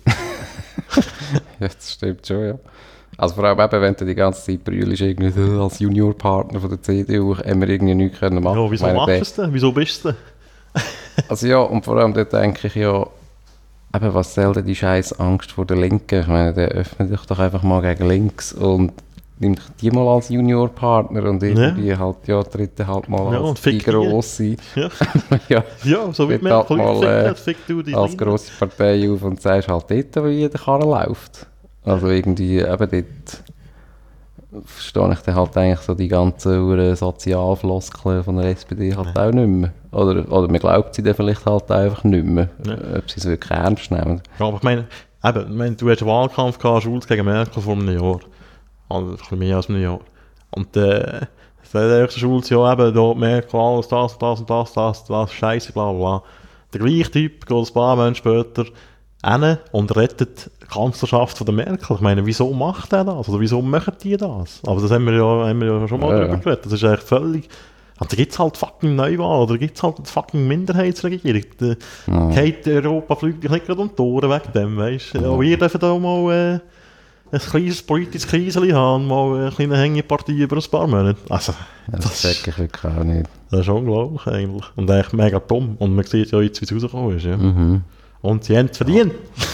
ja, das stimmt schon, ja. Also vor allem eben, wenn du die ganze Zeit brüllst, irgendwie so, als Juniorpartner von der C D U, haben wir irgendwie nichts können machen. Ja, wieso Ich meine, machst der- du es denn? Wieso bist du denn? Also ja, und vor allem dort denke ich ja, eben, was soll denn die scheiß Angst vor der Linken? Ich meine, der öffnet sich doch einfach mal gegen links und nimmt die mal als Juniorpartner und irgendwie halt, ja, dritte halt mal Ja, als und die fick die. grosse, Ja, ja, ja so wie Wird man halt mal, äh, fickt, fick du die als Linken. grosse Partei auf und sagst halt dort, wie der Karren läuft. Also irgendwie eben dort verstehe ich dann halt eigentlich so die ganzen äh, Sozialfloskeln von der S P D halt auch nicht mehr. Oder, oder man glaubt sie dann vielleicht halt einfach nicht mehr, Ja. ob sie es wirklich ernst nehmen. Ja, aber ich meine, eben, ich meine, du hast einen Wahlkampf gehabt, Schulz gegen Merkel vor einem Jahr. Also ein bisschen mehr als einem Jahr. Und äh, sagt der erste Schulz, ja eben, da Merkel, alles das und das und das, das, das, Scheiße, bla bla bla. Der gleiche Typ geht ein paar Monate später hin und rettet die Kanzlerschaft von der Merkel. Ich meine, wieso macht er das? Oder wieso machen die das? Aber das haben wir ja, haben wir ja schon mal Ja, drüber ja. geredet. Das ist eigentlich völlig... Und da gibt es halt fucking Neuwahl, oder gibt es halt eine fucking Minderheitsregierung. Die, Ja. Geht Europa fliegt dich nicht gerade um die Ohren wegen dem, weißt du? Ja, wir dürfen da mal äh, ein kleines politisches Kriselchen haben, mal eine kleine Hängepartie über ein paar Monate. Also, Das, das, check ich wirklich auch nicht. das ist unglaublich eigentlich. Und eigentlich mega dumm. Und man sieht ja jetzt, wie es rausgekommen ist. Ja. Mhm. Und sie haben es verdient.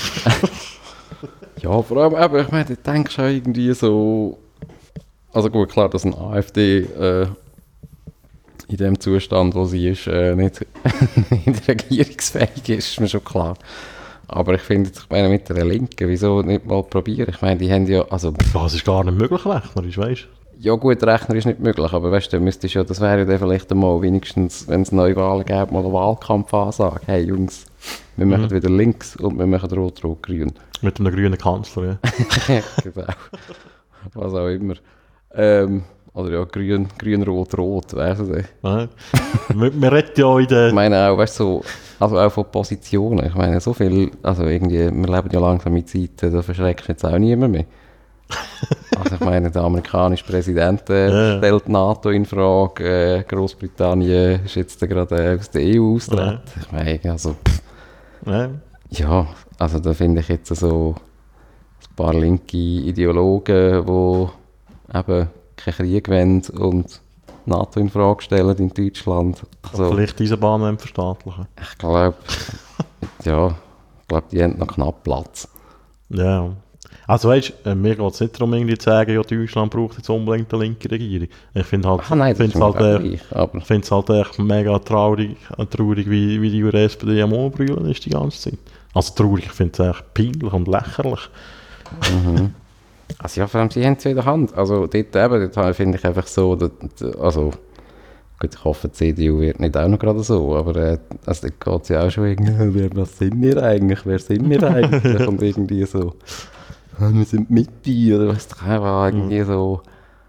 Ja, vor allem, eben, ich meine, du denkst auch irgendwie so... Also gut, klar, dass eine AfD äh, in dem Zustand, wo sie ist, äh, nicht, nicht regierungsfähig ist, ist mir schon klar. Aber ich finde, ich meine, mit der Linken, wieso nicht mal probieren? Ich meine, die haben ja... Also, Das ist gar nicht möglich, rechnerisch, weißt du? ja gut, Rechner ist nicht möglich, aber weißt du, dann müsstest ja, das wäre ja dann vielleicht einmal wenigstens, wenn es Neuwahlen gäbe, mal eine Wahlkampfansage. Hey Jungs, wir machen Mhm. wieder links und wir machen rot-rot-grün. Mit einem grünen Kanzler, ja. Genau. Was auch immer. Ähm, oder ja, grün, grün, rot, rot, weißt du. Ja. man, man redet ja in der... Ich meine auch, weißt du, so, also auch von Positionen. Ich meine, so viel, also irgendwie, wir leben ja langsam in Zeiten, da verschreckst du jetzt auch niemand mehr. Also ich meine, der amerikanische Präsident äh, Ja. stellt die NATO in Frage, äh, Großbritannien ist jetzt gerade äh, aus der E U austreten. Ich meine, also, pff, Ja. ja, also da finde ich jetzt so ein paar linke Ideologen, die eben keinen Krieg wollen und die NATO in Frage stellen in Deutschland. Also, Vielleicht diese Bahn verstaatlichen. ich glaube, ja, ich glaube, die haben noch knapp Platz. Ja. Also weißt du, äh, mir geht es nicht darum, irgendwie zu sagen, ja, Deutschland braucht jetzt unbedingt eine linke Regierung. Ich finde halt, Ah nein, das ist find's mir halt, auch äh, gleich, aber ich finde es halt echt mega traurig, äh, traurig wie, wie die S P D am Anbrüllen ist die ganze Zeit. Also traurig, ich finde es echt peinlich und lächerlich. mhm. Also ja, vor allem, sie haben es ja in der Hand. Also dort eben, dort finde ich einfach so, dass, also gut, ich hoffe, die C D U wird nicht auch noch gerade so, aber äh, also dort geht es ja auch schon irgendwie, wer, was sind wir eigentlich, wer sind wir eigentlich? Und irgendwie so, «Ah, wir sind Mitte oder was doch auch, irgendwie so,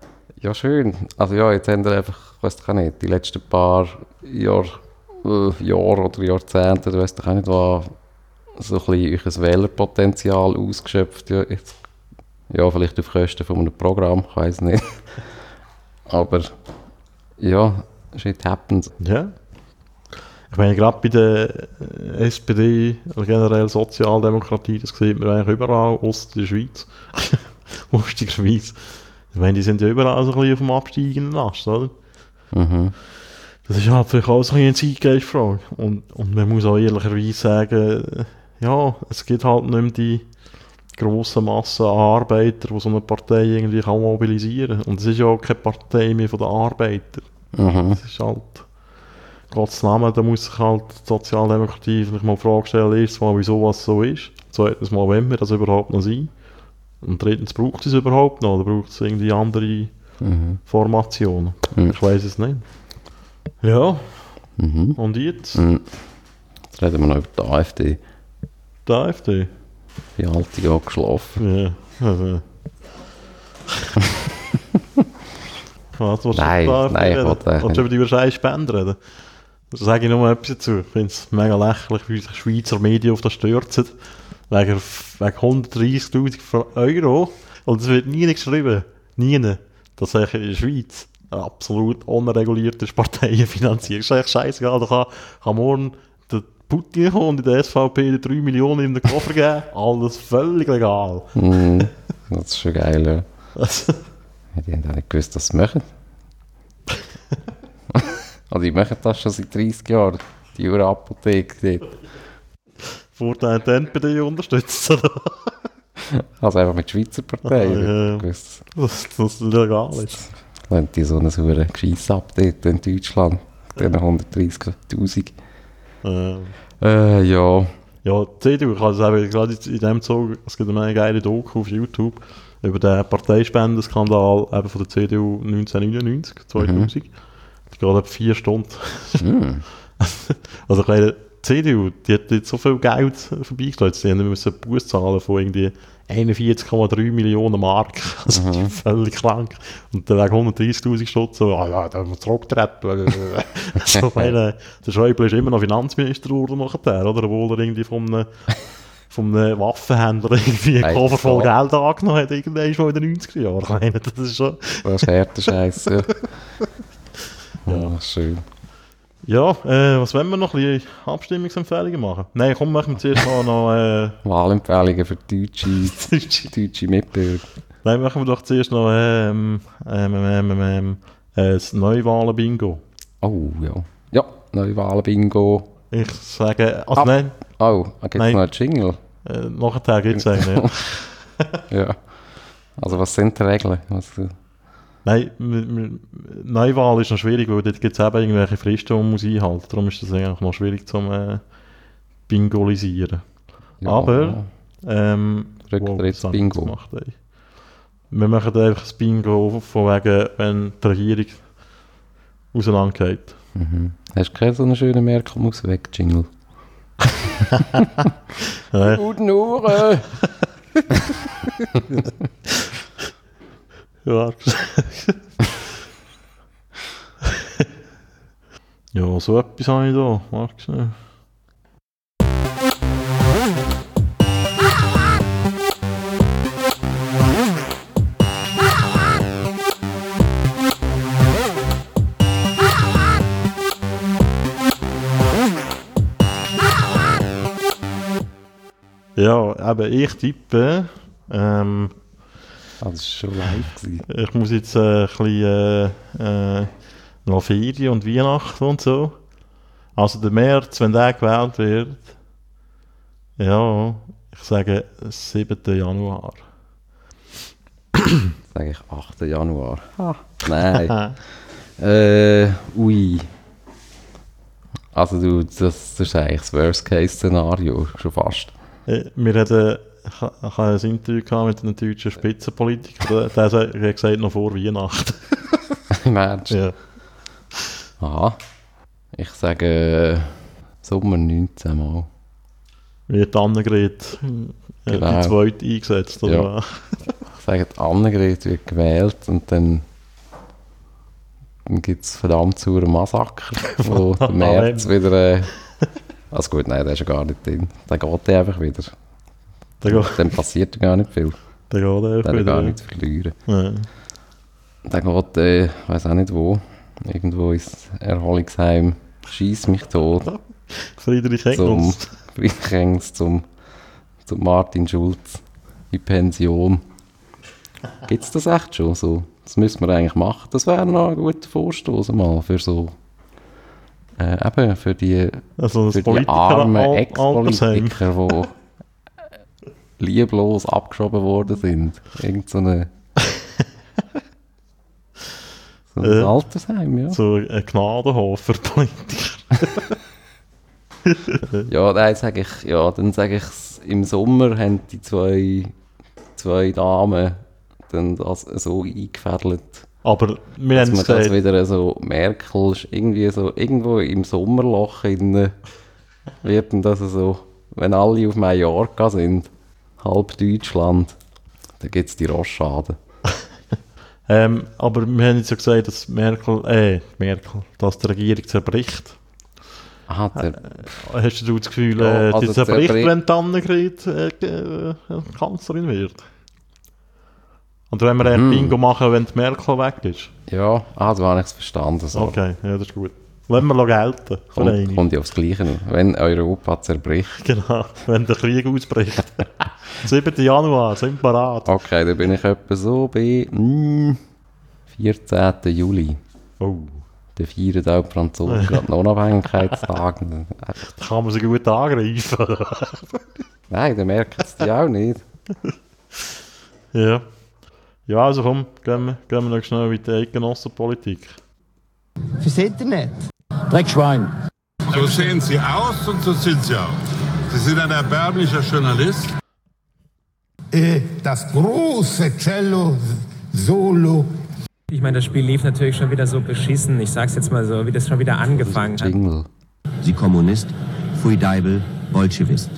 Ja, schön. Also ja, jetzt haben wir einfach, ich weiss doch auch nicht, die letzten paar Jahr, äh, Jahre oder Jahrzehnte, ich weiss doch auch nicht, was so ein bisschen euer Wählerpotenzial ausgeschöpft. Ja, jetzt, ja, vielleicht auf Kosten von einem Programm, ich weiss nicht. Aber ja, shit happens. Ja. Ich meine, gerade bei der äh, S P D, oder generell Sozialdemokratie, das sieht man eigentlich überall, außer in der Schweiz. Lustigerweise. Ich meine, die sind ja überall so ein bisschen auf dem absteigenden Ast, oder? Mhm. Das ist halt vielleicht auch so ein bisschen eine Zeitgeistfrage. Und, und man muss auch ehrlicherweise sagen, ja, es gibt halt nicht mehr die grosse Masse an Arbeitern, die so eine Partei irgendwie kann mobilisieren kann. Und es ist ja auch keine Partei mehr von den Arbeitern. Mhm. Es ist halt, Gottes Namen, da muss sich halt die Sozialdemokratie vielleicht mal die Frage stellen, erstens mal, wieso was so ist. Zweitens mal, wenn wir das überhaupt noch sein. Und drittens, braucht es überhaupt noch oder braucht es irgendwie andere Mhm. Formationen? Mhm. Ich weiß es nicht. Ja, Mhm. und jetzt? Mhm. Jetzt reden wir noch über die AfD. Die AfD? Die alte Jahr geschlafen. Ja, also. Was, willst du Nein, über die AfD nein, ich reden? wollte eigentlich Willst du über die wahrscheinlich Spenden reden? Da sage ich noch mal etwas dazu. Ich finde es mega lächerlich, wie sich Schweizer Medien auf das stürzen. Wegen, wegen hundertdreißigtausend Euro. Und es wird nie geschrieben. Nie. Dass ich in der Schweiz eine absolut unregulierte Partei finanziert. Das ist eigentlich scheißegal. Da kann, kann morgen der Putin kommen und in der S V P drei Millionen in den Koffer geben. Alles völlig legal. Mhm. Das ist schon geil, ja. Also, Ja, die haben auch nicht gewusst, dass sie es machen. Also die machen das schon seit dreißig Jahren. Die Jura-Apotheke dort. Vorteil dann bei dir unterstützt. Oder? Also einfach mit Schweizer Partei. Ah, ja. Gewusst. Dass das legal ist. Wenn die so eine saure Gescheiss ab dort in Deutschland. Diesen hundertdreißigtausend. Äh, Äh, ja. ja, die C D U, ich habe es eben gerade in dem Zug, es gibt eine geile Doku auf YouTube über den Parteispendenskandal eben von der C D U neunzehnhundertneunundneunzig, zweitausend. Die geht etwa vier Stunden. Mm. Also ich meine, die C D U, die hat jetzt so viel Geld vorbeigestellt, die haben müssen Buß zahlen von irgendwie einundvierzig Komma drei Millionen Mark. Also Mhm. völlig krank. Und dann wegen hundertdreißigtausend Stutz so, ah ja, da haben wir zurückgetreten. Also ich meine, der Schäuble ist immer noch Finanzminister geworden nachher, oder? Obwohl er irgendwie von einem, von einem Waffenhändler irgendwie einen Koffer voll Geld angenommen hat, irgendwann schon in den neunziger Jahren. Ich meine, das ist schon... Das ist härter Scheiß, ja. Ja, schön. Ja, äh, was wollen wir noch? Ein bisschen Abstimmungsempfehlungen machen? Nein, komm, machen wir zuerst mal noch... Äh, Wahlempfehlungen für deutsche, Deutsche. deutsche Mitbürger. Nein, machen wir doch zuerst noch ähm, ähm, ähm, ähm, ähm, äh, das Neuwahlen-Bingo. Oh, ja. Ja, Neuwahlen-Bingo. Ich sage... Also Ab- nein, Oh, da gibt es Nein. noch einen Jingle. äh, nachher gibt es einen. Ja. Ja. Also was sind die Regeln? Was, Nein, m- m- Neuwahl ist noch schwierig, weil dort gibt es eben irgendwelche Fristen, die man muss einhalten muss. Darum ist das eigentlich noch schwierig zum äh, Bingolisieren. ja, Aber... Ähm, Rücktritts-Bingo. wow, das gemacht, ey. Wir machen einfach das Bingo von wegen, wenn die Regierung auseinandergeht. Mhm. Hast du keinen so einen schönen Merkel-Maus-Weg-Jingle? Nein. Guten Uhren! Ja. Ja, so etwas habe ich da. Warte schnell. Ja, eben ich tippe. Ähm, Ah, das war schon live gewesen. ich muss jetzt äh, ein bisschen äh, äh, noch Ferien und Weihnachten und so. Also der März, wenn der gewählt wird, ja, ich sage siebten Januar. Sage ich achten Januar. Ah, nein. äh, ui. Also du, das, das ist eigentlich das Worst-Case-Szenario, schon fast. Äh, Wir hatten, ich ha- ich hatte ein Interview gehabt mit einem deutschen Spitzenpolitiker, der, der sa- der hat gesagt, noch vor Weihnachten. Im Ernst? Ja. Aha. Ich sage äh, Sommer neunzehn Mal. Wird Annegret äh, Genau. die zweite eingesetzt, oder? Ja. Ich sage, die Annegret wird gewählt und dann dann gibt es verdammt sauren Massaker, wo der März wieder... Äh, also gut, nein, der ist ja gar nicht drin. Dann geht der einfach wieder. Der Dann passiert gar nicht viel. Der geht einfach Dann wieder. gar nichts verlieren. Ja. Dann geht, äh, ich weiß auch nicht wo, irgendwo ins Erholungsheim, schieß mich tot. Friedrich Zum Engels. Friedrich Engels, zum, zum Martin Schulz in Pension. Gibt es das echt schon so? Das müssen wir eigentlich machen. Das wäre noch ein guter Vorstoß mal für so, äh, eben für die, Also für das die armen Al- Altersheim. Ex-Politiker, die lieblos abgeschoben worden sind. Irgend so eine so ein Äh, Altersheim, ja. So ein Gnadenhof für Politiker. Ja, nein, sag ich, ja, dann sage ich, im Sommer haben die zwei, zwei Damen dann das so eingefädelt, Aber wir dass haben man es das gesagt, wieder so, Merkel ist irgendwie so, irgendwo im Sommerloch in, wird dann das so, wenn alle auf Mallorca sind, halb Deutschland, dann gibt es die Rosschaden. ähm, aber wir haben jetzt ja gesagt, dass Merkel, äh, Merkel, dass die Regierung zerbricht. Aha, der, Hast du das Gefühl, Ja, äh, also die zerbricht, zerbricht- wenn die Annegret äh, äh, Kanzlerin wird? Und wenn wir ein Mhm. Bingo machen, wenn die Merkel weg ist? ja, ah, so habe ich es verstanden. So. Okay, ja, das ist gut. Lassen wir noch gelten. Für Kommt, eine. kommt ja aufs Gleiche. Wenn Europa zerbricht. Genau, wenn der Krieg ausbricht. siebten Januar, sind wir parat. Okay, dann bin ich etwa so bei mm, vierzehnten Juli. Oh, Der feiern auch die Franzosen gerade den Unabhängigkeitstag. da kann man sie gut angreifen. Nein, dann merken es die auch nicht. ja. Ja, also komm, gehen wir, gehen wir noch schnell mit der Eidgenossenpolitik. Fürs Internet. Dreckschwein. So sehen Sie aus und so sind Sie auch. Sie sind ein erbärmlicher Journalist. Äh, das große Cello Solo. Ich meine, das Spiel lief natürlich schon wieder so beschissen. Ich sag's jetzt mal so, wie das schon wieder angefangen hat. Jingle. Sie Kommunist, Pfui Deibel, Bolschewist.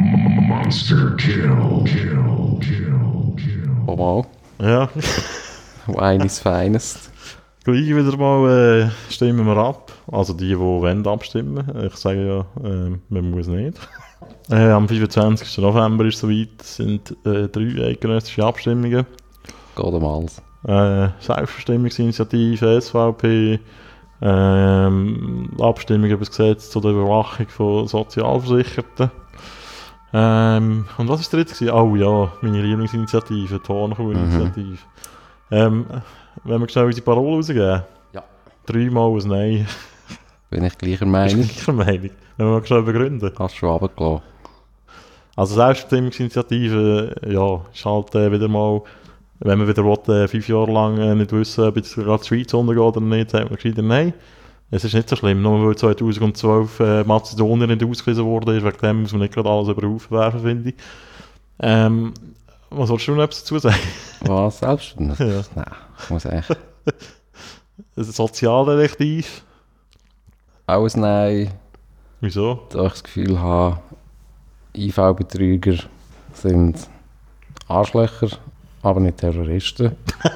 Oh mal, Ja, eines Finest. gleich wieder mal äh, stimmen wir ab. Also die, die wollen abstimmen. Ich sage ja, äh, man muss nicht. Äh, am fünfundzwanzigsten November ist es soweit, sind äh, drei eidgenössische Abstimmungen. Geht um alles. Äh, Selbstbestimmungsinitiative, S V P, ähm, Abstimmung über das Gesetz zur Überwachung von Sozialversicherten. Ähm, und was war der dritte? Oh ja, meine Lieblingsinitiative, die Hornkuh-Initiative. Mhm. Ähm, wenn wir schnell unsere Parole rausgeben? Ja. Dreimal ein Nein. Bin ich gleicher Ist Meinung. gleicher Meinung. Wenn wir schnell begründen. Hast du schon runtergelassen. Also Selbstbestimmungsinitiative, ja, ist halt äh, wieder mal, wenn man wieder will, äh, fünf Jahre lang äh, nicht wissen, ob jetzt gerade die Schweiz untergeht oder nicht, sagt man gescheiter Nein. Es ist nicht so schlimm, nur weil zweitausendzwölf äh, Mazedonien nicht ausgewiesen wurde, ist, wegen dem muss man nicht gerade alles über den Haufen werfen, finde ich. Ähm, was wolltest du noch etwas dazu sagen? Was? Selbst? Ja. Nein, ich muss echt. Ein Sozialdetektiv? Alles Nein, Wieso? da ich das Gefühl habe, I V-Betrüger sind Arschlöcher, aber nicht Terroristen.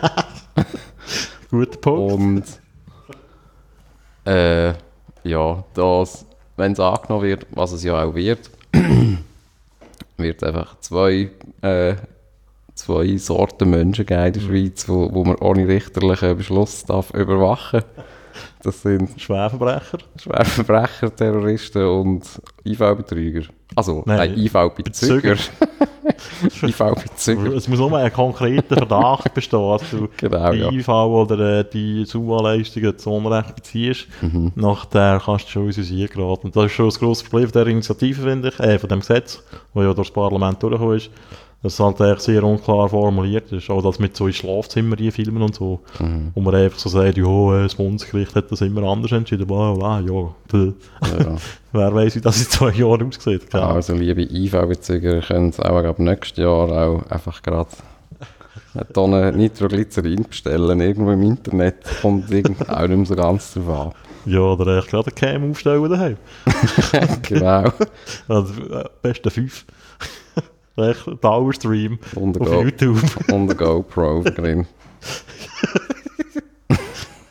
Guter Punkt. Und äh, ja, das, wenn es angenommen wird, was es ja auch wird, wird einfach zwei, äh, zwei Sorten Menschen geben in der Schweiz, wo, wo man ohne richterlichen Beschluss darf überwachen. Das sind Schwerverbrecher? Schwerverbrecher, Terroristen und I V-Betrüger. Also, Nein, nein, I V-Bezüger. I V-Bezüger. Es muss nur ein konkreter Verdacht bestehen, dass du Genau, die ja. I V oder äh, die S U A-Leistungen zu Unrecht beziehst. Mhm. Nachher kannst du schon ins Visier geraten. Und das ist schon das grosse Problem der Initiative, finde ich, äh, von dem Gesetz, das ja durch das Parlament durchgekommen ist, dass es halt eigentlich sehr unklar formuliert ist. Auch das mit so in Schlafzimmer filmen und so. Mhm. Wo man einfach so sagt, ja, äh, das Bundesgericht hat das immer anders entschieden. Bla, bla, ja, bläh. Ja. Wer weiß, wie das in zwei Jahren aussieht. Keine Ahnung. Also, liebe I V-Bezüger, können es auch ab nächstes Jahr auch einfach gerade eine Tonne Nitroglycerin bestellen. Irgendwo im Internet kommt irgend auch nicht mehr so ganz drauf an. Ja, oder echt gerade eine Cam aufstellen daheim. Genau. Also, äh, beste fünf. Echt Powerstream Und auf eine Go- YouTube. und eine GoPro drin.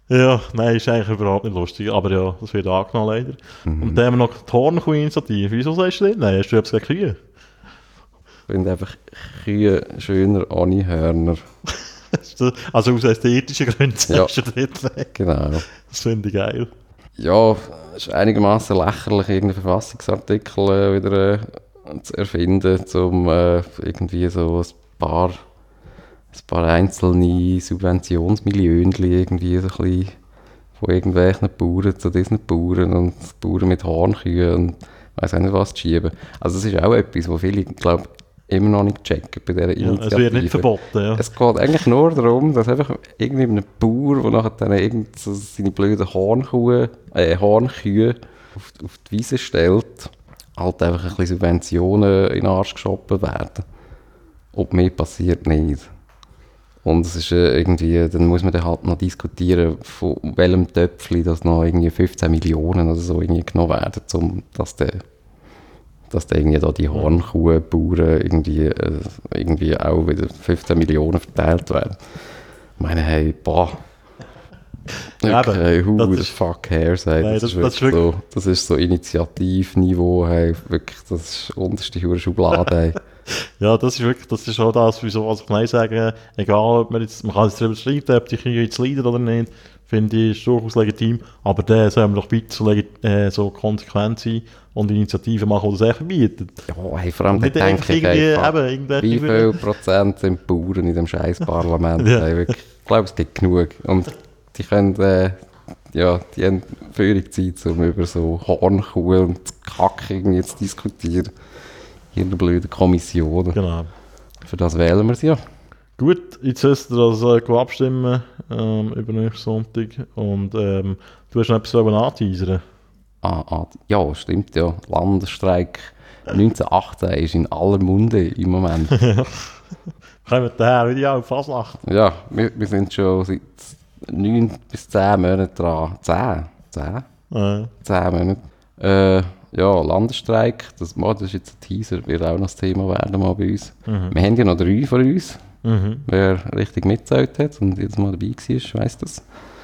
Ja, nein, ist eigentlich überhaupt nicht lustig. Aber ja, das wird angenommen leider. Mhm. Und dann haben wir noch die Hornkuh-Initiative. Wieso sagst du das? Nein, hast du etwas gegen Kühe? Ich finde einfach Kühe schöner ohne Hörner. Also aus ästhetischen Gründen Ja. sagst du das nicht. Genau. Das finde ich geil. Ja, es ist einigermaßen lächerlich, irgendeinen Verfassungsartikel äh, wieder äh, zu erfinden, um äh, irgendwie so ein paar, ein paar einzelne Subventionsmillionen irgendwie so ein bisschen von irgendwelchen Bauern zu diesen Bauern und Bauern mit Hornkühen und weiss auch nicht was zu schieben. Also das ist auch etwas, wo viele, glaube ich, immer noch nicht checken bei dieser Ja, Initiative. es wird nicht verboten, ja. Es geht eigentlich nur darum, dass einfach irgendwie ein Bauer, der nachher dann irgend so seine blöden Hornkühe, äh, Hornkühe auf, auf die Wiese stellt, halt einfach ein bisschen Subventionen in den Arsch geschoben werden. Ob mehr passiert nicht. Und es ist äh, irgendwie, dann muss man dann halt noch diskutieren, von welchem Töpfchen das noch irgendwie fünfzehn Millionen oder so irgendwie genommen werden, um dass der dass da irgendwie da die Hornkuhbauern irgendwie, äh, irgendwie auch wieder fünfzehn Millionen verteilt werden. Ich meine, hey, boah. Ja, Okay, hey, who das the ist- fuck cares, hey, Nein, das, das- ist das ist wirklich so, das ist so Initiativniveau, hey, wirklich, das ist unterste Hure Schublade, hey. Ja, das ist wirklich, das ist auch das, wieso, was ich nein sage, egal, ob man jetzt, man kann jetzt darüber streiten, ob die Kühe jetzt leiden oder nicht, finde ich, ist durchaus legitim, aber dann sollen wir doch bitte so, legi- äh, so konsequent sein und Initiativen machen, die das echt verbieten. Ja, hey, vor allem Und da nicht denke einfach ich irgendwie, einfach, eben, irgendwelche... wie viel Prozent sind Bauern in dem scheiß Parlament? Ja. Hey, wirklich, ich glaube, es gibt genug. Und die können, äh, ja, die haben völlig Zeit, um über so Hornkuh und Kack irgendwie zu diskutieren. Hier in der blöden Kommission. Genau. Für das wählen wir sie ja. Gut, jetzt hast du das äh, go abstimmen ähm, über nächsten Sonntag und ähm, du hast noch etwas anteasern. Ah, ah, ja, stimmt ja. Landesstreik neunzehnhundertachtzehn ist in aller Munde im Moment. Kommen wir daher wieder auf Fasnacht. Ja, wir, wir sind schon seit neun bis zehn Monaten dran. Zehn? Zehn? Äh, Zehn Monate. Äh, ja, Landesstreik, das, oh, das ist jetzt ein Teaser, wird auch noch das Thema werden mal bei uns. Mhm. Wir haben ja noch drei von uns. mhm. Wer richtig mitgezählt hat und jedes Mal dabei war, weiss das.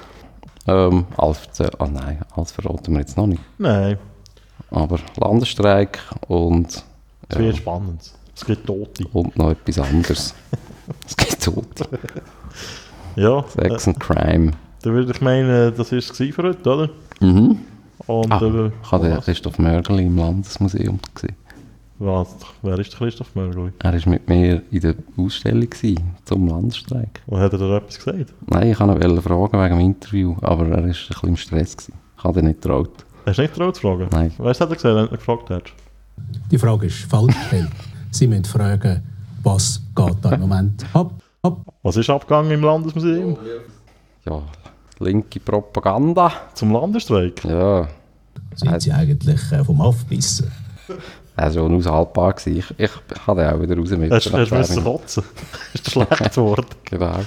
Ähm, als, ah nein, als verraten wir jetzt noch nicht. Nein, Aber Landesstreik und, es wird spannend. Es gibt Tote. und noch etwas anderes. Es gibt Tote. Ja, Sex äh, and Crime. dann würde ich meinen, das war es für heute, oder? Mhm. Und Ah, äh, ich habe den was? Christoph Mörgeli im Landesmuseum gesehen. Was? Wer ist der Christoph Mörgeli? Er war mit mir in der Ausstellung gewesen, zum Landesstreik. Und hat er da etwas gesagt? Nein, ich wollte ihn fragen wegen dem Interview, aber er war ein bisschen im Stress gewesen. Ich habe ihn nicht getraut. Hast du nicht getraut zu fragen? Nein. Weißt du, hat er gesagt, wenn du gefragt hast? Die Frage ist falsch gestellt. Sie müssen fragen, was geht da im Moment ab? ab. Was ist abgegangen im Landesmuseum? Ja, linke Propaganda. Zum Landesstreik? Ja, Sind Sie eigentlich äh, vom Aufbissen? er war schon unaushaltbar gewesen. Ich, ich habe ihn auch wieder raus mit. Hast du hast du müssen kotzen? Ist das schlecht geworden? Genau.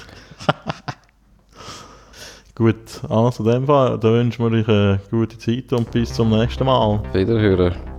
Gut, also in dem Fall, dann wünschen wir euch eine gute Zeit und bis zum nächsten Mal. Wiederhören.